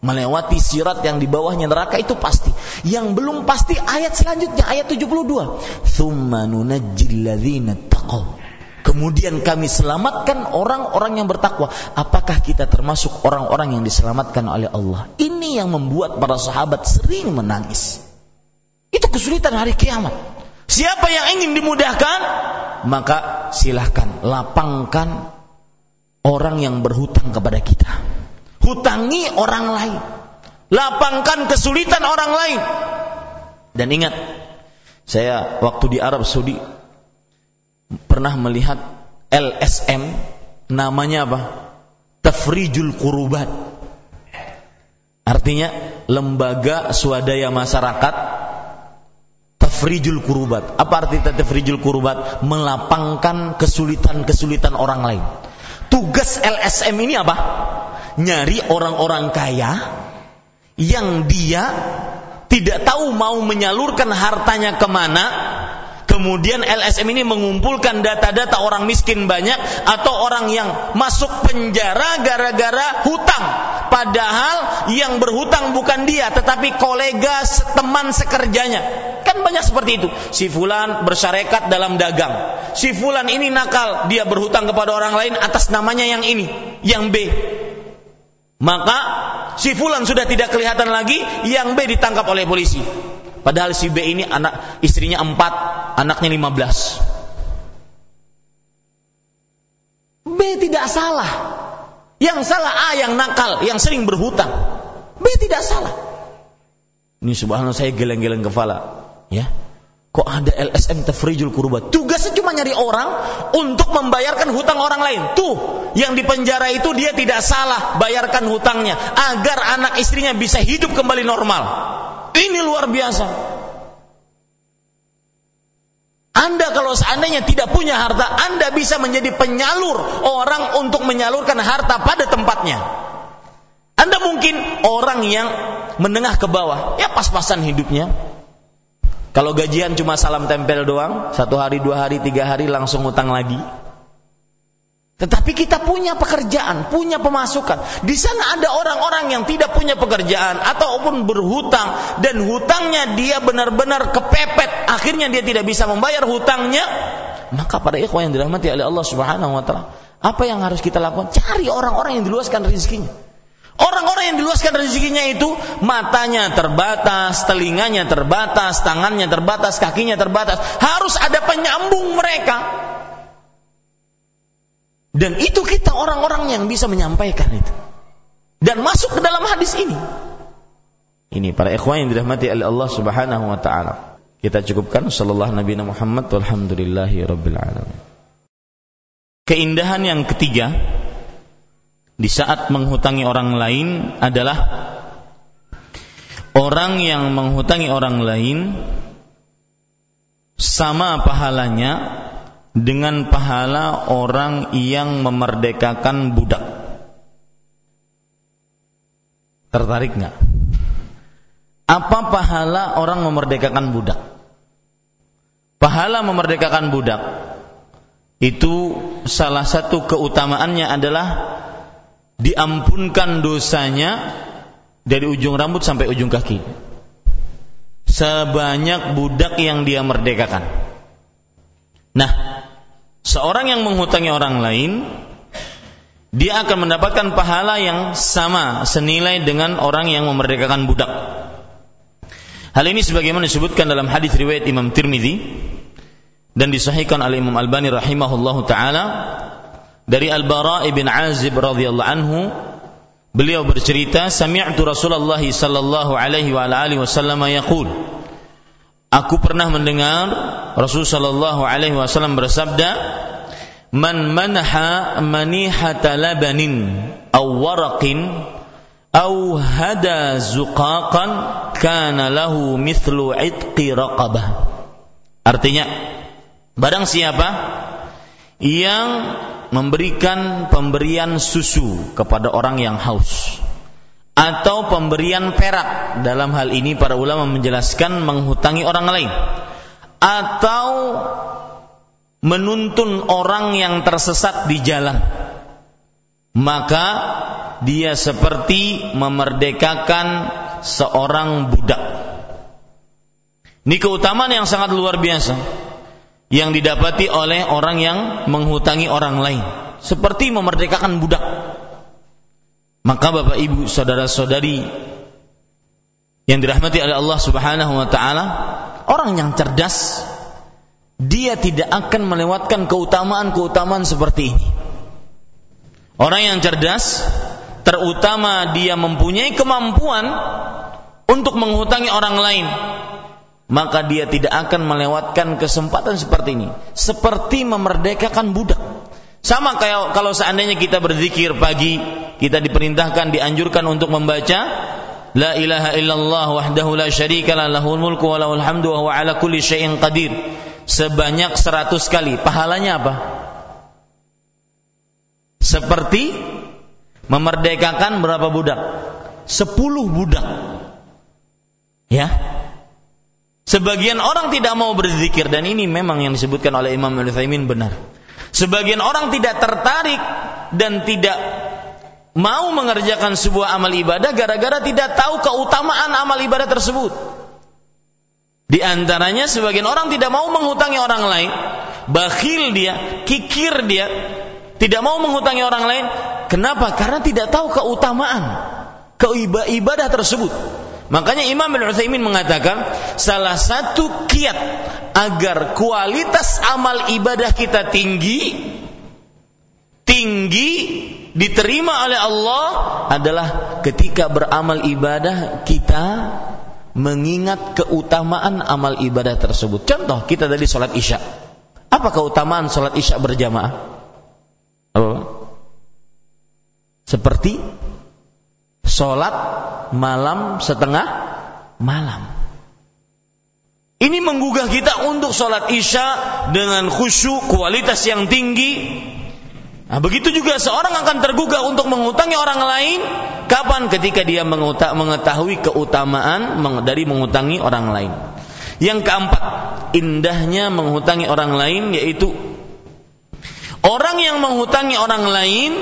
melewati sirat yang di bawahnya neraka itu pasti. Yang belum pasti ayat selanjutnya, ayat tujuh puluh dua. Tsumma nunajjil ladzina taqaw. Kemudian kami selamatkan orang-orang yang bertakwa. Apakah kita termasuk orang-orang yang diselamatkan oleh Allah? Ini yang membuat para sahabat sering menangis. Itu kesulitan hari kiamat. Siapa yang ingin dimudahkan, maka silahkan lapangkan orang yang berhutang kepada kita. Hutangi orang lain. Lapangkan kesulitan orang lain. Dan ingat, saya waktu di Arab Saudi pernah melihat L S M, namanya apa? Tafrijul Qurubat. Artinya lembaga swadaya masyarakat Tafrijul Qurubat. Apa arti Tafrijul Qurubat? Melapangkan kesulitan-kesulitan orang lain. Tugas L S M ini apa? Nyari orang-orang kaya yang dia tidak tahu mau menyalurkan hartanya kemana. Kemudian L S M ini mengumpulkan data-data orang miskin banyak atau orang yang masuk penjara gara-gara hutang. Padahal yang berhutang bukan dia, tetapi kolega, teman sekerjanya. Kan banyak seperti itu. Si fulan bersyarekat dalam dagang. Si fulan ini nakal, dia berhutang kepada orang lain atas namanya yang ini, yang B. Maka si fulan sudah tidak kelihatan lagi, yang B ditangkap oleh polisi. Padahal si B ini anak istrinya empat, anaknya lima belas. B tidak salah. Yang salah A yang nakal, yang sering berhutang. B tidak salah. Ini subhanallah saya geleng-geleng kepala. Ya, kok ada L S M Tafrijul Qurubat? Tugasnya cuma nyari orang untuk membayarkan hutang orang lain. Tuh, yang di penjara itu dia tidak salah, bayarkan hutangnya agar anak istrinya bisa hidup kembali normal. Ini luar biasa. Anda kalau seandainya tidak punya harta, Anda bisa menjadi penyalur orang untuk menyalurkan harta pada tempatnya. Anda mungkin orang yang menengah ke bawah, ya pas-pasan hidupnya. Kalau gajian cuma salam tempel doang, satu hari, dua hari, tiga hari langsung utang lagi. Tetapi kita punya pekerjaan, punya pemasukan. Di sana ada orang-orang yang tidak punya pekerjaan ataupun berhutang dan hutangnya dia benar-benar kepepet, akhirnya dia tidak bisa membayar hutangnya. Maka pada ikhwan yang dirahmati oleh Allah Subhanahu wa taala, apa yang harus kita lakukan? Cari orang-orang yang diluaskan rezekinya. Orang-orang yang diluaskan rezekinya itu matanya terbatas, telinganya terbatas, tangannya terbatas, kakinya terbatas. Harus ada penyambung mereka. Dan itu kita orang-orang yang bisa menyampaikan itu. Dan masuk ke dalam hadis ini. Ini para ikhwan yang dirahmati oleh Allah Subhanahu wa taala. Kita cukupkan sallallahu nabi Muhammad walhamdulillahi rabbil alamin. Keindahan yang ketiga di saat menghutangi orang lain adalah orang yang menghutangi orang lain sama pahalanya dengan pahala orang yang memerdekakan budak. Tertarik nggak? Apa pahala orang memerdekakan budak? Pahala memerdekakan budak itu salah satu keutamaannya adalah diampunkan dosanya dari ujung rambut sampai ujung kaki, sebanyak budak yang dia merdekakan. Nah, seorang yang menghutangi orang lain, dia akan mendapatkan pahala yang sama senilai dengan orang yang memerdekakan budak. Hal ini sebagaimana disebutkan dalam hadis riwayat Imam Tirmidzi dan disahihkan oleh Imam Albani rahimahullahu taala dari Al-Bara' bin Azib radhiyallahu anhu. Beliau bercerita, sami'tu Rasulullah sallallahu alaihi wa alihi wasallam yaqul, aku pernah mendengar Rasul sallallahu alaihi wasallam bersabda, man manha manihata labanin aw waraqin aw hada zuqaqan kana lahu mithlu itqi raqabah. Artinya, barang siapa yang memberikan pemberian susu kepada orang yang haus atau pemberian perak, dalam hal ini para ulama menjelaskan menghutangi orang lain, atau menuntun orang yang tersesat di jalan, maka dia seperti memerdekakan seorang budak. Ini keutamaan yang sangat luar biasa yang didapati oleh orang yang menghutangi orang lain, seperti memerdekakan budak. Maka Bapak Ibu, saudara-saudari yang dirahmati oleh Allah Subhanahu wa taala, orang yang cerdas dia tidak akan melewatkan keutamaan-keutamaan seperti ini. Orang yang cerdas, terutama dia mempunyai kemampuan untuk menghutangi orang lain, maka dia tidak akan melewatkan kesempatan seperti ini, seperti memerdekakan budak. Sama kayak kalau seandainya kita berzikir pagi, kita diperintahkan, dianjurkan untuk membaca La ilaha illallah wahdahu la syarika lah, lahul mulku wa lahul hamdu wa huwa ala kulli syai'in qadir, sebanyak seratus kali. Pahalanya apa? Seperti memerdekakan berapa budak? Sepuluh budak. Ya. Sebagian orang tidak mau berzikir, dan ini memang yang disebutkan oleh Imam Al-Utsaimin benar. Sebagian orang tidak tertarik dan tidak mau mengerjakan sebuah amal ibadah gara-gara tidak tahu keutamaan amal ibadah tersebut. Di antaranya sebagian orang tidak mau menghutangi orang lain, bakhil dia, kikir dia, tidak mau menghutangi orang lain. Kenapa? Karena tidak tahu keutamaan keibadah tersebut. Makanya Imam Al-Utsaimin mengatakan salah satu kiat agar kualitas amal ibadah kita tinggi, tinggi diterima oleh Allah adalah ketika beramal ibadah kita mengingat keutamaan amal ibadah tersebut. Contoh, kita tadi sholat isya. Apa keutamaan sholat isya berjamaah? Apa? Seperti sholat malam setengah malam. Ini menggugah kita untuk sholat isya dengan khusyuk, kualitas yang tinggi. Nah, begitu juga seorang akan tergugah untuk menghutangi orang lain. Kapan? Ketika dia mengetahui keutamaan dari menghutangi orang lain. Yang keempat, indahnya menghutangi orang lain, yaitu orang yang menghutangi orang lain,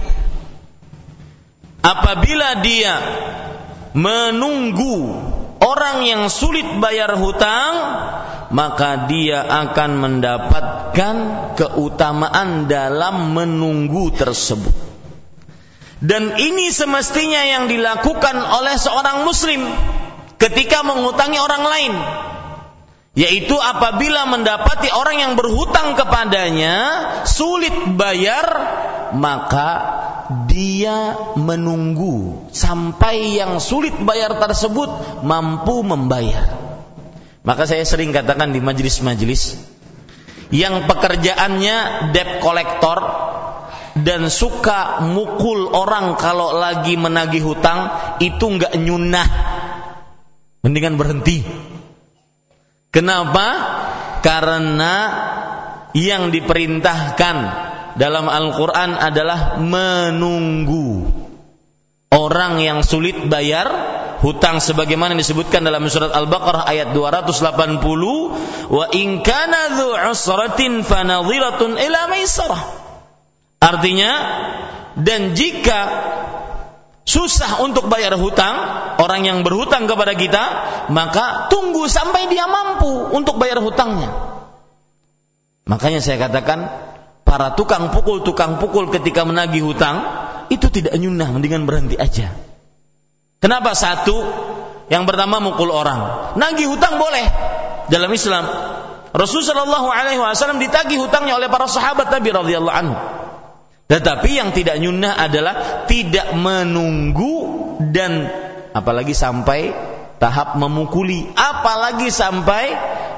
apabila dia menunggu orang yang sulit bayar hutang, maka dia akan mendapatkan keutamaan dalam menunggu tersebut. Dan ini semestinya yang dilakukan oleh seorang muslim ketika menghutangi orang lain, yaitu apabila mendapati orang yang berhutang kepadanya sulit bayar, maka dia menunggu sampai yang sulit bayar tersebut mampu membayar. Maka saya sering katakan di majelis-majelis yang pekerjaannya debt collector dan suka mukul orang kalau lagi menagih hutang, itu enggak nyunah, mendingan berhenti. Kenapa? Karena yang diperintahkan dalam Al-Quran adalah menunggu orang yang sulit bayar hutang, sebagaimana disebutkan dalam surat Al-Baqarah ayat dua ratus delapan puluh, wa in kana dzu usratin fanadhiratun ila maisarah. Artinya, dan jika susah untuk bayar hutang orang yang berhutang kepada kita, maka tunggu sampai dia mampu untuk bayar hutangnya. Makanya saya katakan para tukang pukul tukang pukul ketika menagih hutang itu tidak nyunah, mendingan berhenti aja. Kenapa? Satu, yang pertama mukul orang. Nagih hutang boleh dalam Islam. Rasulullah shallallahu alaihi wasallam ditagih hutangnya oleh para sahabat Nabi radhiyallahu anhu. Tetapi yang tidak nyunah adalah tidak menunggu dan apalagi sampai tahap memukuli, apalagi sampai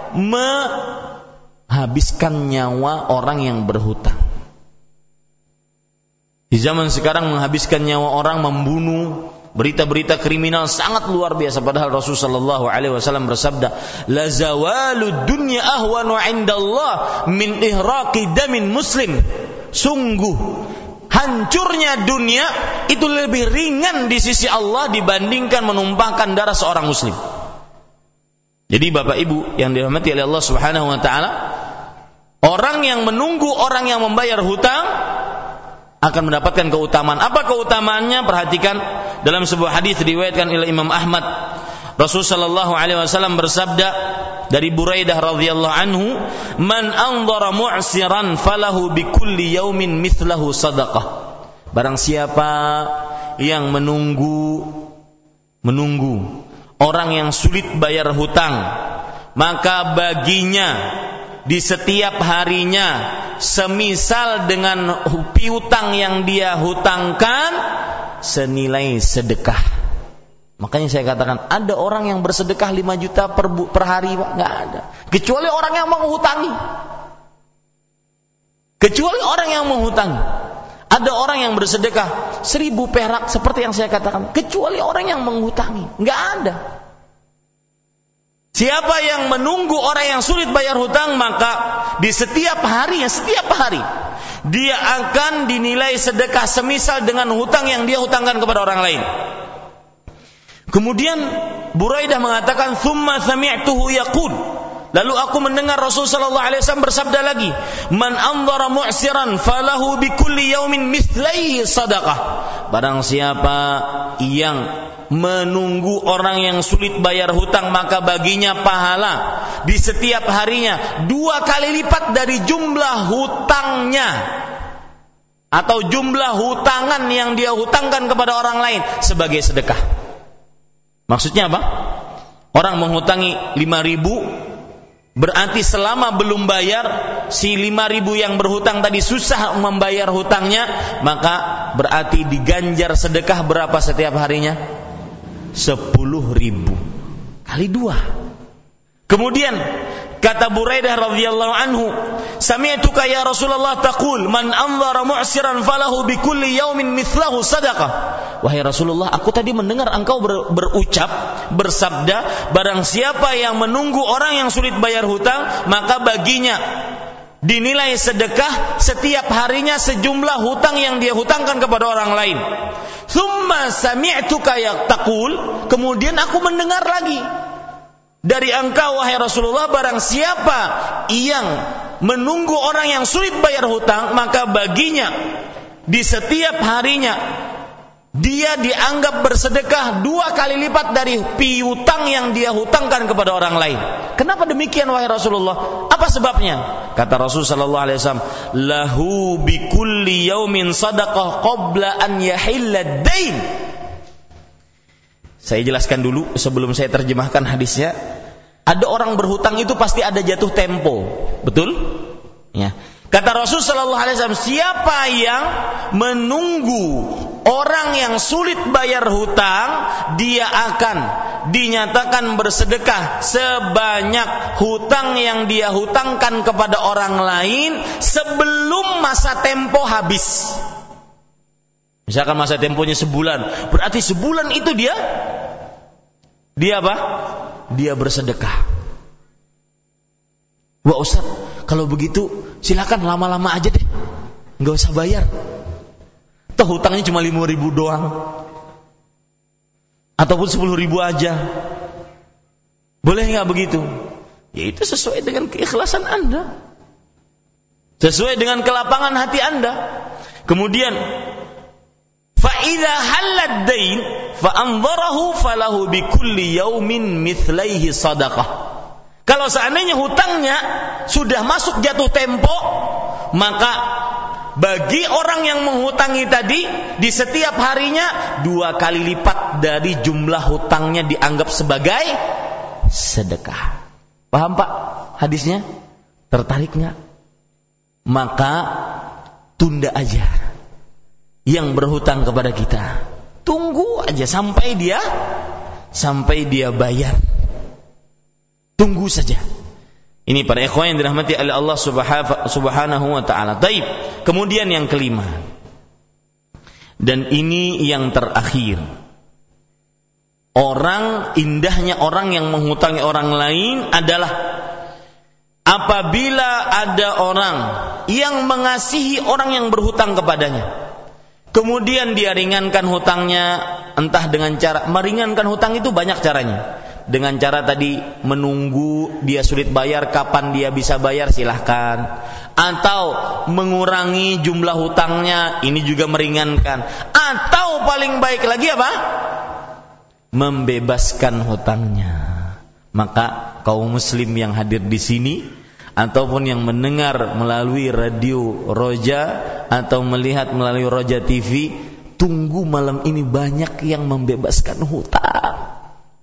menghabiskan nyawa orang yang berhutang. Di zaman sekarang menghabiskan nyawa orang, membunuh, berita-berita kriminal sangat luar biasa. Padahal Rasulullah shallallahu alaihi wasallam bersabda, la zawalud dunya ahwanu indallah min ihraqi damin muslim. Sungguh hancurnya dunia itu lebih ringan di sisi Allah dibandingkan menumpahkan darah seorang muslim. Jadi Bapak Ibu yang dirahmati oleh Allah Subhanahu wa taala, orang yang menunggu orang yang membayar hutang akan mendapatkan keutamaan. Apa keutamaannya? Perhatikan dalam sebuah hadis diriwayatkan oleh Imam Ahmad. Rasul sallallahu alaihi wasallam bersabda dari Buraidah radhiyallahu anhu, "Man anzara mu'siran falahu bikulli yaumin mithlahu sadaqah." Barang siapa yang menunggu menunggu orang yang sulit bayar hutang, maka baginya di setiap harinya semisal dengan piutang yang dia hutangkan senilai sedekah. Makanya saya katakan ada orang yang bersedekah lima juta per, per hari, Pak, enggak ada. Kecuali orang yang menghutangi. Kecuali orang yang menghutangi. Ada orang yang bersedekah seribu perak seperti yang saya katakan. Kecuali orang yang menghutangi, enggak ada. Siapa yang menunggu orang yang sulit bayar hutang, maka di setiap hari, setiap hari dia akan dinilai sedekah semisal dengan hutang yang dia hutangkan kepada orang lain. Kemudian Buraidah mengatakan, "Tsumma sami'tuhu yaqul." Lalu aku mendengar Rasul sallallahu alaihi wasallam bersabda lagi, "Man anzara mu'siran falahu bikulli yaumin mithlaihi sadaqah." Barang siapa yang menunggu orang yang sulit bayar hutang, maka baginya pahala di setiap harinya dua kali lipat dari jumlah hutangnya atau jumlah hutangan yang dia hutangkan kepada orang lain sebagai sedekah. Maksudnya apa? Orang menghutangi lima ribu, berarti selama belum bayar, si lima ribu yang berhutang tadi susah membayar hutangnya, maka berarti diganjar sedekah berapa setiap harinya? Sepuluh ribu kali dua. Kemudian kata Buraidah radhiyallahu anhu, "Sami'tuka ya Rasulullah taqul, man anzara mu'siran falahu bikulli yaumin mithlahu sadaqah." Wahai Rasulullah, aku tadi mendengar engkau ber, berucap, bersabda, barang siapa yang menunggu orang yang sulit bayar hutang, maka baginya dinilai sedekah setiap harinya sejumlah hutang yang dia hutangkan kepada orang lain. Tsumma sami'tuka ya taqul, kemudian aku mendengar lagi dari engkau wahai Rasulullah, barang siapa yang menunggu orang yang sulit bayar hutang, maka baginya di setiap harinya dia dianggap bersedekah dua kali lipat dari piutang yang dia hutangkan kepada orang lain. Kenapa demikian wahai Rasulullah? Apa sebabnya? Kata Rasul sallallahu alaihi wasallam, "Lahu bikulli yaumin sadaqah qabla an yahilla ad-dain." Saya jelaskan dulu sebelum saya terjemahkan hadisnya. Ada orang berhutang itu pasti ada jatuh tempo, betul? Ya. Kata Rasul sallallahu alaihi wasallam, siapa yang menunggu orang yang sulit bayar hutang, dia akan dinyatakan bersedekah sebanyak hutang yang dia hutangkan kepada orang lain sebelum masa tempo habis. Misalkan masa temponya sebulan, berarti sebulan itu dia dia apa? Dia bersedekah. Wah Ustaz, kalau begitu silakan lama-lama aja deh, nggak usah bayar. Toh hutangnya cuma lima ribu doang, ataupun sepuluh ribu aja. Boleh nggak begitu? Ya itu sesuai dengan keikhlasan Anda, sesuai dengan kelapangan hati Anda. Kemudian فَإِذَا حَلَّ الدَّيْنِ فَأَنْظَرَهُ فَلَهُ بِكُلِّ يَوْمٍ مِثْلَيْهِ صَدَقَةً. Kalau seandainya hutangnya sudah masuk jatuh tempo, maka bagi orang yang menghutangi tadi di setiap harinya dua kali lipat dari jumlah hutangnya dianggap sebagai sedekah. Paham Pak hadisnya? Tertarik nggak? Maka tunda aja yang berhutang kepada kita. Tunggu aja sampai dia sampai dia bayar. Tunggu saja. Ini para ikhwan yang dirahmati oleh Allah Subhanahu wa taala. Baik. Kemudian yang kelima. Dan ini yang terakhir. Orang indahnya orang yang menghutangi orang lain adalah apabila ada orang yang mengasihi orang yang berhutang kepadanya. Kemudian dia ringankan hutangnya, entah dengan cara meringankan hutang itu banyak caranya. dengan cara tadi menunggu dia sulit bayar, kapan dia bisa bayar silahkan. Atau mengurangi jumlah hutangnya, ini juga meringankan. Atau paling baik lagi apa? Membebaskan hutangnya. Maka kaum muslim yang hadir di sini ataupun yang mendengar melalui radio Roja atau melihat melalui Roja T V, tunggu malam ini banyak yang membebaskan hutang.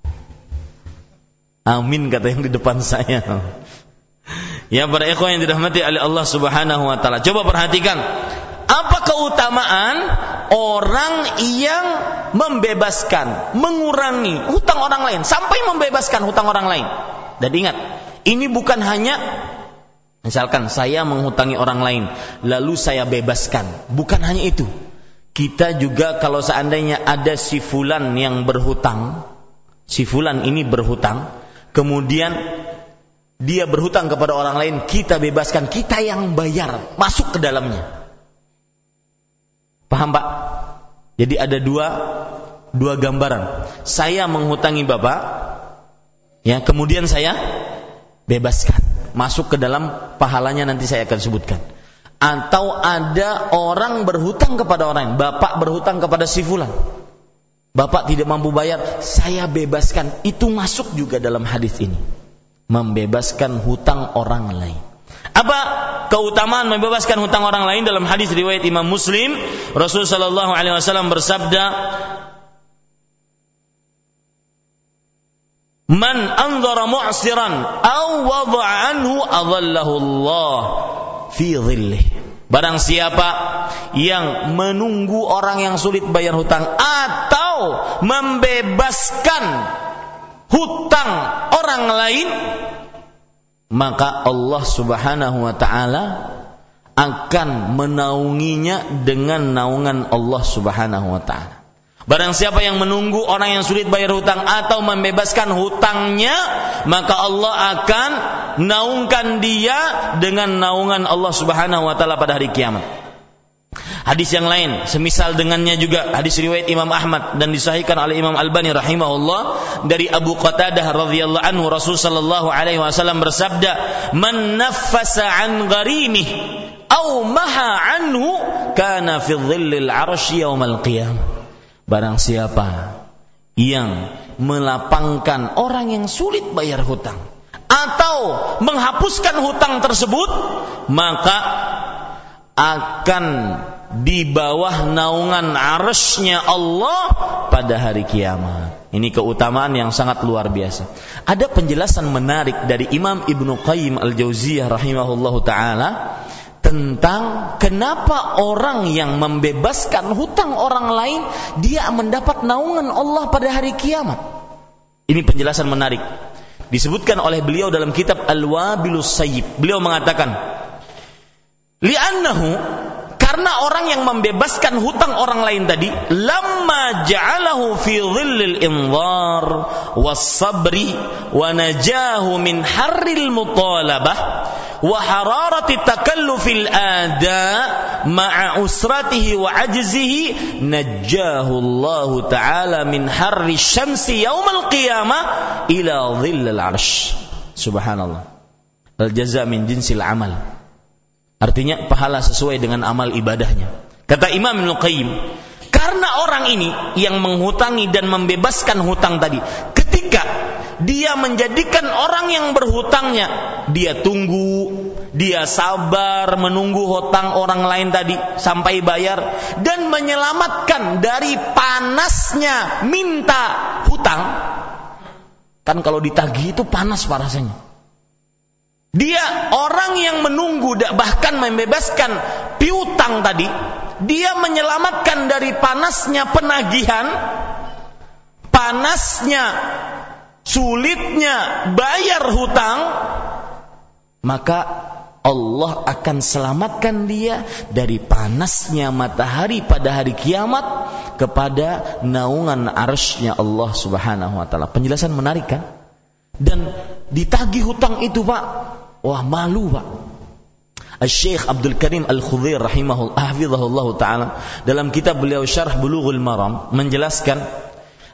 Amin kata yang di depan saya. Ya para ikhwan yang dirahmati oleh Allah Subhanahu wa taala. Coba perhatikan apa keutamaan orang yang membebaskan, mengurangi hutang orang lain sampai membebaskan hutang orang lain. Dan ingat, ini bukan hanya misalkan saya menghutangi orang lain lalu saya bebaskan, bukan hanya itu. Kita juga kalau seandainya ada si fulan yang berhutang, si fulan ini berhutang, kemudian dia berhutang kepada orang lain, kita bebaskan, kita yang bayar, masuk ke dalamnya. Paham Pak? Jadi ada dua dua gambaran. Saya menghutangi Bapak, ya, kemudian saya bebaskan, masuk ke dalam pahalanya, nanti saya akan sebutkan. Atau ada orang berhutang kepada orang lain, Bapak berhutang kepada si fulan, Bapak tidak mampu bayar, saya bebaskan, itu masuk juga dalam hadis ini, membebaskan hutang orang lain. Apa keutamaan membebaskan hutang orang lain? Dalam hadis riwayat Imam Muslim, Rasulullah sallallahu alaihi wasallam bersabda, "Man anzara mu'siran aw wada'a anhu adallahu Allah fi dhillih." Barang siapa yang menunggu orang yang sulit bayar hutang atau membebaskan hutang orang lain, maka Allah Subhanahu wa taala akan menaunginya dengan naungan Allah Subhanahu wa taala. Barang siapa yang menunggu orang yang sulit bayar hutang atau membebaskan hutangnya, maka Allah akan naungkan dia dengan naungan Allah Subhanahu wa taala pada hari kiamat. Hadis yang lain semisal dengannya juga, hadis riwayat Imam Ahmad dan disahihkan oleh Imam Albani rahimahullah, dari Abu Qatadah radhiyallahu anhu, Rasul sallallahu alaihi wasallam bersabda, "Man naffasa an gharimih aw maha anhu kana fi dhillil 'arsy yaumal qiyamah." Barang siapa yang melapangkan orang yang sulit bayar hutang atau menghapuskan hutang tersebut, maka akan di bawah naungan arsy-Nya Allah pada hari kiamat. Ini keutamaan yang sangat luar biasa. Ada penjelasan menarik dari Imam Ibnu Qayyim Al-Jauziyah rahimahullahu taala tentang kenapa orang yang membebaskan hutang orang lain dia mendapat naungan Allah pada hari kiamat. Ini penjelasan menarik disebutkan oleh beliau dalam kitab Al-Wabilus Sayyib. Beliau mengatakan, li'annahu, karena orang yang membebaskan hutang orang lain tadi, lamma ja'alahu fi dhillil inzar was-sabri wa najahu min harril mutalabah wa hararati takallufil ada ma'a usratihi wa ajzihi, najjahu Allah ta'ala min harri syamsi yaumal qiyamah ila dhillil arsh. Subhanallah. Al-jaza min jinsil amal. Artinya pahala sesuai dengan amal ibadahnya. Kata Imam Ibnu Qayyim, karena orang ini yang menghutangi dan membebaskan hutang tadi, ketika dia menjadikan orang yang berhutangnya, dia tunggu, dia sabar menunggu hutang orang lain tadi sampai bayar, dan menyelamatkan dari panasnya minta hutang. Kan kalau ditagih itu panas Pak rasanya. Dia orang yang menunggu bahkan membebaskan piutang tadi, dia menyelamatkan dari panasnya penagihan, panasnya sulitnya bayar hutang, maka Allah akan selamatkan dia dari panasnya matahari pada hari kiamat kepada naungan arsy-Nya Allah Subhanahu wa taala. Penjelasan menarik kan? Dan ditagih hutang itu Pak, wah malu Pak. Al-Syekh Abdul Karim Al-Khudair rahimahullah hafizahullah taala dalam kitab beliau Syarh Bulughul Maram menjelaskan,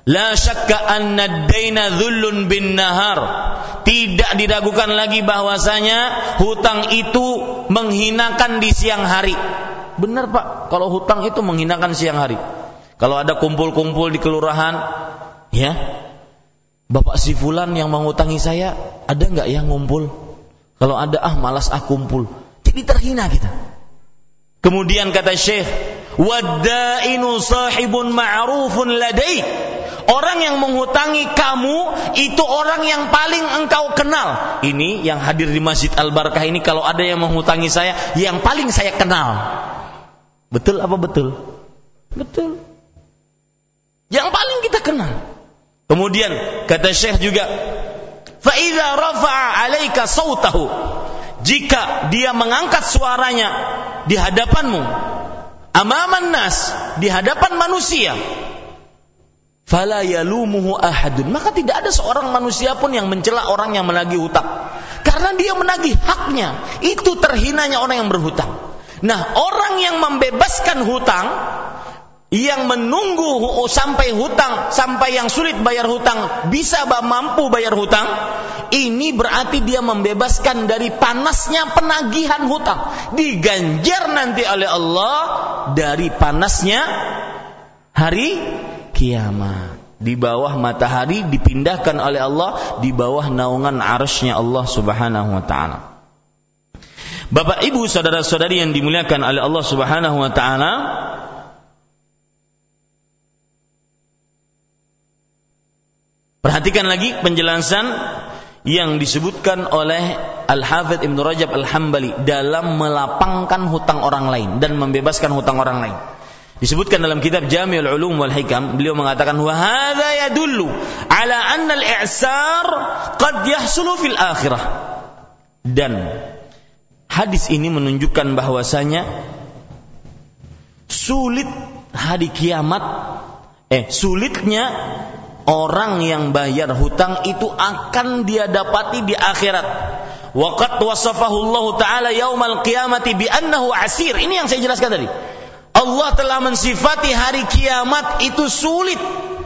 La syakka anna ad-daina dhullun bin nahar. Tidak diragukan lagi bahwasanya hutang itu menghinakan di siang hari. Benar Pak, kalau hutang itu menghinakan siang hari. Kalau ada kumpul-kumpul di kelurahan, ya, Bapak si fulan yang mengutangi saya, ada enggak yang ngumpul? Kalau ada, ah malas ah kumpul. Jadi terhina kita. Kemudian kata Syekh, wad-dainu sahibun ma'rufun ladai. Orang yang menghutangi kamu itu orang yang paling engkau kenal. Ini yang hadir di Masjid Al-Barakah ini, kalau ada yang menghutangi saya, yang paling saya kenal. Betul apa betul? Betul. Yang paling kita kenal. Kemudian kata Syekh juga, fa idza rafa'a 'alaika sautahu. Jika dia mengangkat suaranya di hadapanmu, amaman nas, di hadapan manusia, fala yalumuhu ahadun, maka tidak ada seorang manusia pun yang mencela orang yang menagih hutang, karena dia menagih haknya. Itu terhinanya orang yang berhutang. Nah, orang yang membebaskan hutang, yang menunggu sampai hutang, sampai yang sulit bayar hutang bisa mampu bayar hutang, ini berarti dia membebaskan dari panasnya penagihan hutang. Diganjar nanti oleh Allah dari panasnya hari kiamat. Di bawah matahari dipindahkan oleh Allah di bawah naungan arsy-Nya Allah Subhanahu wa taala. Bapak Ibu saudara-saudari yang dimuliakan oleh Allah Subhanahu wa taala, perhatikan lagi penjelasan yang disebutkan oleh Al-Hafidz Ibnu Rajab Al-Hambali dalam melapangkan hutang orang lain dan membebaskan hutang orang lain. Disebutkan dalam kitab Jami'ul Ulum wal Hikam, beliau mengatakan wa hadza yadullu ala anna al-i'sar qad yahsulu fil akhirah. Dan hadis ini menunjukkan bahwasanya sulit hari kiamat eh sulitnya orang yang bayar hutang itu akan dia dapati di akhirat. Waqad wasafahu Allah Ta'ala yaumal qiyamati bi annahu asir. Ini yang saya jelaskan tadi. Allah telah mensifati hari kiamat itu sulit.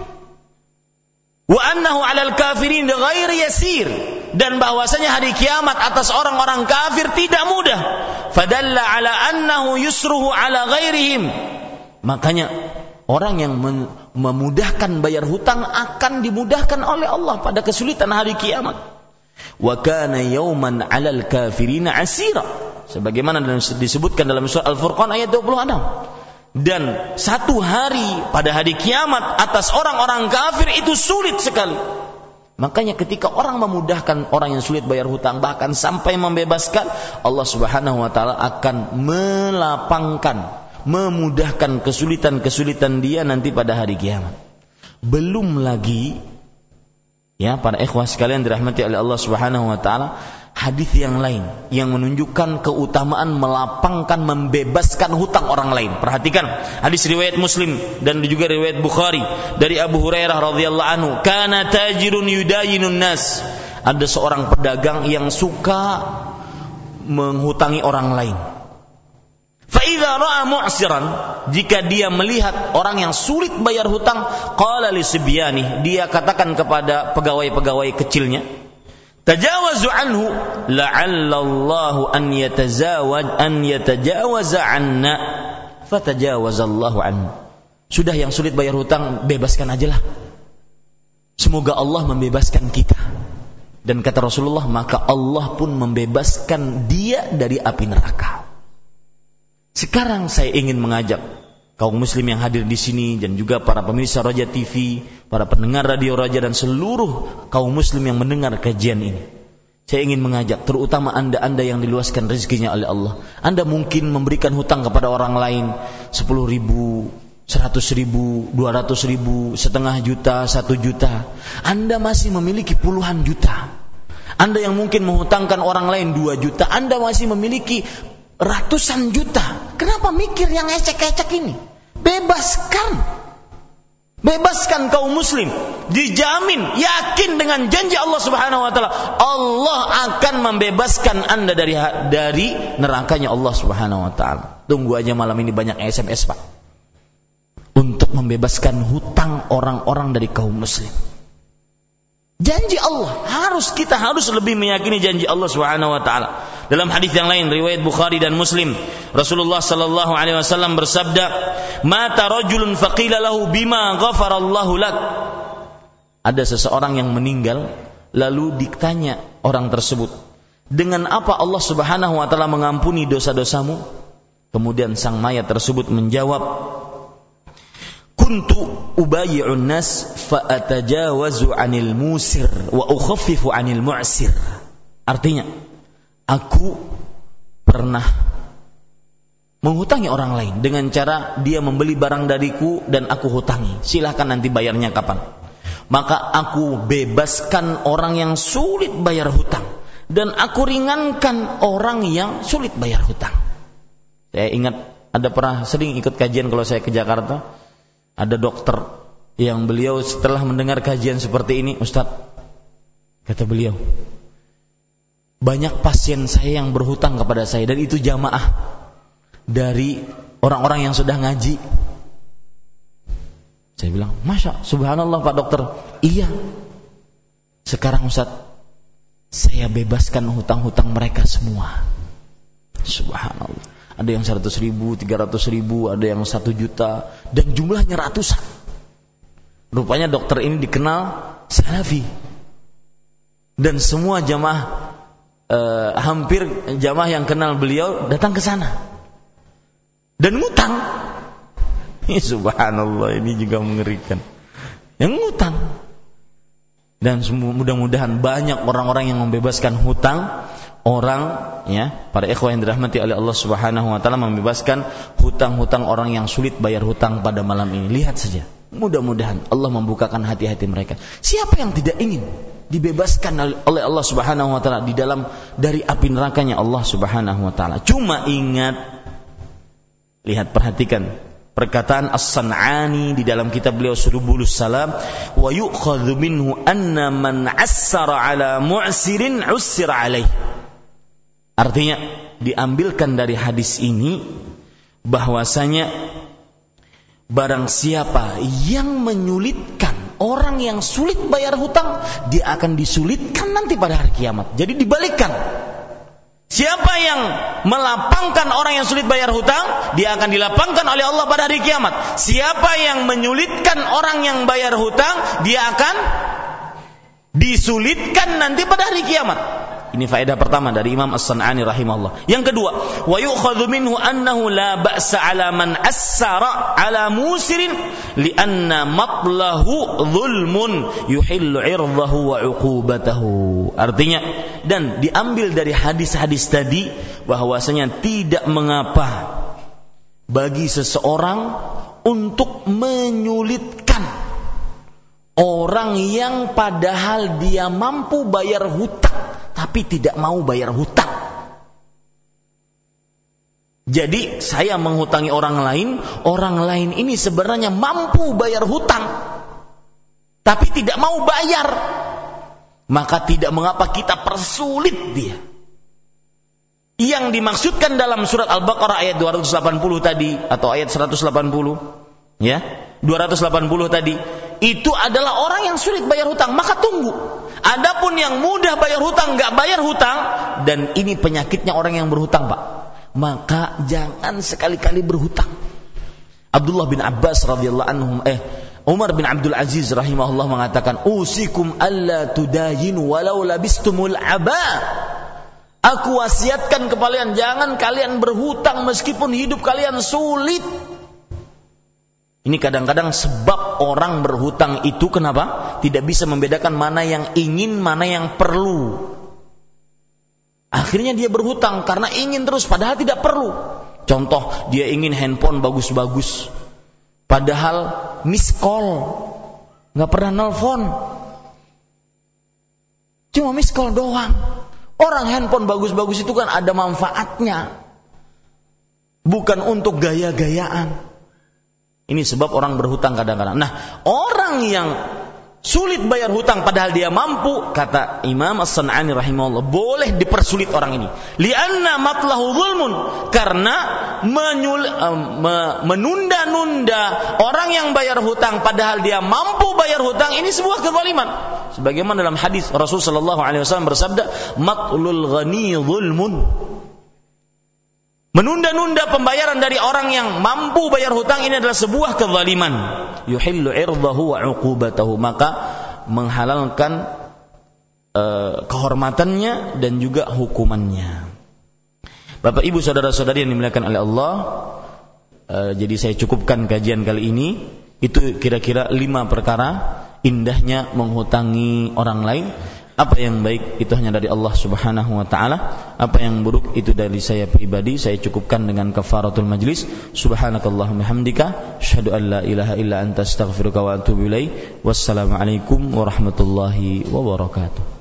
Wa annahu 'alal kafirin ghairi yasir. Dan bahwasanya hari kiamat atas orang-orang kafir tidak mudah. Fadalla 'ala annahu yusruhu 'ala ghairihim. Makanya orang yang memudahkan bayar hutang akan dimudahkan oleh Allah pada kesulitan hari kiamat. Wa kana yauman 'alal kafirina 'asira. Sebagaimana disebutkan dalam surah Al-Furqan ayat dua puluh enam. Dan satu hari pada hari kiamat atas orang-orang kafir itu sulit sekali. Makanya ketika orang memudahkan orang yang sulit bayar hutang, bahkan sampai membebaskan, Allah Subhanahu wa taala akan melapangkan, memudahkan kesulitan-kesulitan dia nanti pada hari kiamat. Belum lagi, ya para ikhwah sekalian dirahmati oleh Allah Subhanahu wa taala, hadis yang lain yang menunjukkan keutamaan melapangkan, membebaskan hutang orang lain. Perhatikan hadis riwayat Muslim dan juga riwayat Bukhari dari Abu Hurairah radhiyallahu anhu, kana tajirun yudayinun nas. Ada seorang pedagang yang suka menghutangi orang lain. Fa idza ra'a mu'siran, jika dia melihat orang yang sulit bayar hutang, qala li sibyani, dia katakan kepada pegawai-pegawai kecilnya, tajawazu anhu la'alla Allahu an yatazawaj an yatajawaza 'anna, fatajawazallahu anhu. Sudah, yang sulit bayar hutang bebaskan ajalah. Semoga Allah membebaskan kita. Dan kata Rasulullah, maka Allah pun membebaskan dia dari api neraka. Sekarang saya ingin mengajak kaum muslim yang hadir di sini dan juga para pemirsa Raja T V, para pendengar Radio Raja dan seluruh kaum muslim yang mendengar kajian ini. Saya ingin mengajak, terutama anda-anda yang diluaskan rezekinya oleh Allah. Anda mungkin memberikan hutang kepada orang lain sepuluh ribu, seratus ribu, dua ratus ribu, setengah juta, satu juta. Anda masih memiliki puluhan juta. Anda yang mungkin menghutangkan orang lain dua juta, Anda masih memiliki ratusan juta. Kenapa mikir yang ecek-ecek ini? Bebaskan. Bebaskan kaum muslim. Dijamin, yakin dengan janji Allah Subhanahu wa taala, Allah akan membebaskan Anda dari dari nerakanya Allah Subhanahu wa taala. Tunggu aja malam ini banyak S M S, Pak. Untuk untuk membebaskan hutang orang-orang dari kaum muslim. Janji Allah, harus kita harus lebih meyakini janji Allah Subhanahu wa taala. Dalam hadis yang lain riwayat Bukhari dan Muslim, Rasulullah sallallahu alaihi wasallam bersabda, "Mata rajulun faqila lahu bima ghafarallahu lak." Ada seseorang yang meninggal, lalu ditanya orang tersebut, "Dengan apa Allah Subhanahu wa taala mengampuni dosa-dosamu?" Kemudian sang mayat tersebut menjawab, "Kuntu ubayyi'un nas fa atajawazu 'anil musir wa ukhaffifu 'anil mu'sir." Artinya, aku pernah menghutangi orang lain dengan cara dia membeli barang dariku dan aku hutangi. Silahkan nanti bayarnya kapan. Maka aku bebaskan orang yang sulit bayar hutang dan aku ringankan orang yang sulit bayar hutang. Saya ingat ada pernah sering ikut kajian kalau saya ke Jakarta. Ada dokter yang beliau setelah mendengar kajian seperti ini, "Ustaz," kata beliau, "banyak pasien saya yang berhutang kepada saya dan itu jamaah dari orang-orang yang sudah ngaji." Saya bilang, "Masya, subhanallah Pak Dokter." "Iya. Sekarang Ustaz, saya bebaskan hutang-hutang mereka semua." Subhanallah. Ada yang seratus ribu, tiga ratus ribu, ada yang satu juta, dan jumlahnya ratusan. Rupanya dokter ini dikenal salafi. Dan semua jamaah, eh, hampir jamaah yang kenal beliau datang ke sana. Dan ngutang. Subhanallah, ini juga mengerikan. Yang ngutang. Dan mudah-mudahan banyak orang-orang yang membebaskan hutang. Orang, ya, para ikhwah yang dirahmati oleh Allah Subhanahu wa taala, membebaskan hutang-hutang orang yang sulit bayar hutang pada malam ini. Lihat saja. Mudah-mudahan Allah membukakan hati-hati mereka. Siapa yang tidak ingin dibebaskan oleh Allah Subhanahu wa taala di dalam dari api nerakanya Allah Subhanahu wa taala? Cuma ingat, lihat, perhatikan perkataan As-San'ani di dalam kitab beliau Subulus Salam, "Wa yu'khadhu minhu anna man 'assara 'ala mu'sirin 'ussira 'alaih." Artinya, diambilkan dari hadis ini bahwasanya barang siapa yang menyulitkan orang yang sulit bayar hutang, dia akan disulitkan nanti pada hari kiamat. Jadi dibalikkan. Siapa yang melapangkan orang yang sulit bayar hutang, dia akan dilapangkan oleh Allah pada hari kiamat. Siapa yang menyulitkan orang yang bayar hutang, dia akan disulitkan nanti pada hari kiamat. Ini faedah pertama dari Imam As-San'ani rahimahullah. Yang kedua, wa yu'khadhu minhu annahu la ba'sa 'ala man assara 'ala musirin li'anna matlahu dhulmun yuhillu 'irdahu wa 'uqubatahu. Artinya, dan diambil dari hadis-hadis tadi bahwasanya tidak mengapa bagi seseorang untuk menyulitkan orang yang padahal dia mampu bayar hutang tapi tidak mau bayar hutang. Jadi saya menghutangi orang lain, orang lain ini sebenarnya mampu bayar hutang tapi tidak mau bayar, maka tidak mengapa kita persulit dia. Yang dimaksudkan dalam surat Al-Baqarah ayat dua ratus delapan puluh tadi, atau ayat seratus delapan puluh, ya, dua ratus delapan puluh tadi, itu adalah orang yang sulit bayar hutang, maka tunggu. Adapun yang mudah bayar hutang, enggak bayar hutang, dan ini penyakitnya orang yang berhutang, Pak, maka jangan sekali-kali berhutang. Abdullah bin Abbas radhiyallahu anhum eh Umar bin Abdul Aziz rahimahullah mengatakan, "Usikum alla tudayinu walau labistumul aba." Aku wasiatkan kepada kalian, jangan kalian berhutang meskipun hidup kalian sulit. Ini kadang-kadang sebab orang berhutang itu kenapa? Tidak bisa membedakan mana yang ingin, mana yang perlu. Akhirnya dia berhutang karena ingin terus, padahal tidak perlu. Contoh, dia ingin handphone bagus-bagus, padahal miss call, gak pernah nelfon, cuma miss call doang. Orang handphone bagus-bagus itu kan ada manfaatnya, bukan untuk gaya-gayaan. Ini sebab orang berhutang kadang-kadang. Nah, orang yang sulit bayar hutang padahal dia mampu, kata Imam As-San'ani rahimahullah, boleh dipersulit orang ini. Lianna matlahu zulmun, karena menyul, uh, menunda-nunda orang yang bayar hutang padahal dia mampu bayar hutang, ini sebuah kezaliman. Sebagaimana dalam hadis Rasul sallallahu alaihi wasallam bersabda, matlul ghani zulmun. Menunda-nunda pembayaran dari orang yang mampu bayar hutang ini adalah sebuah kezaliman. Yuhillu irdahu wa 'uqubatahu, maka menghalalkan uh, kehormatannya dan juga hukumannya. Bapak Ibu saudara-saudari yang dimuliakan oleh Allah, uh, jadi saya cukupkan kajian kali ini. Itu kira-kira lima perkara indahnya menghutangi orang lain. Apa yang baik itu hanya dari Allah Subhanahu wa taala, apa yang buruk itu dari saya pribadi. Saya cukupkan dengan kafaratul majlis. Subhanakallahumma hamdika asyhadu an la ilaha illa anta astaghfiruka wa atubu ilaik. Wassalamu alaikum warahmatullahi wabarakatuh.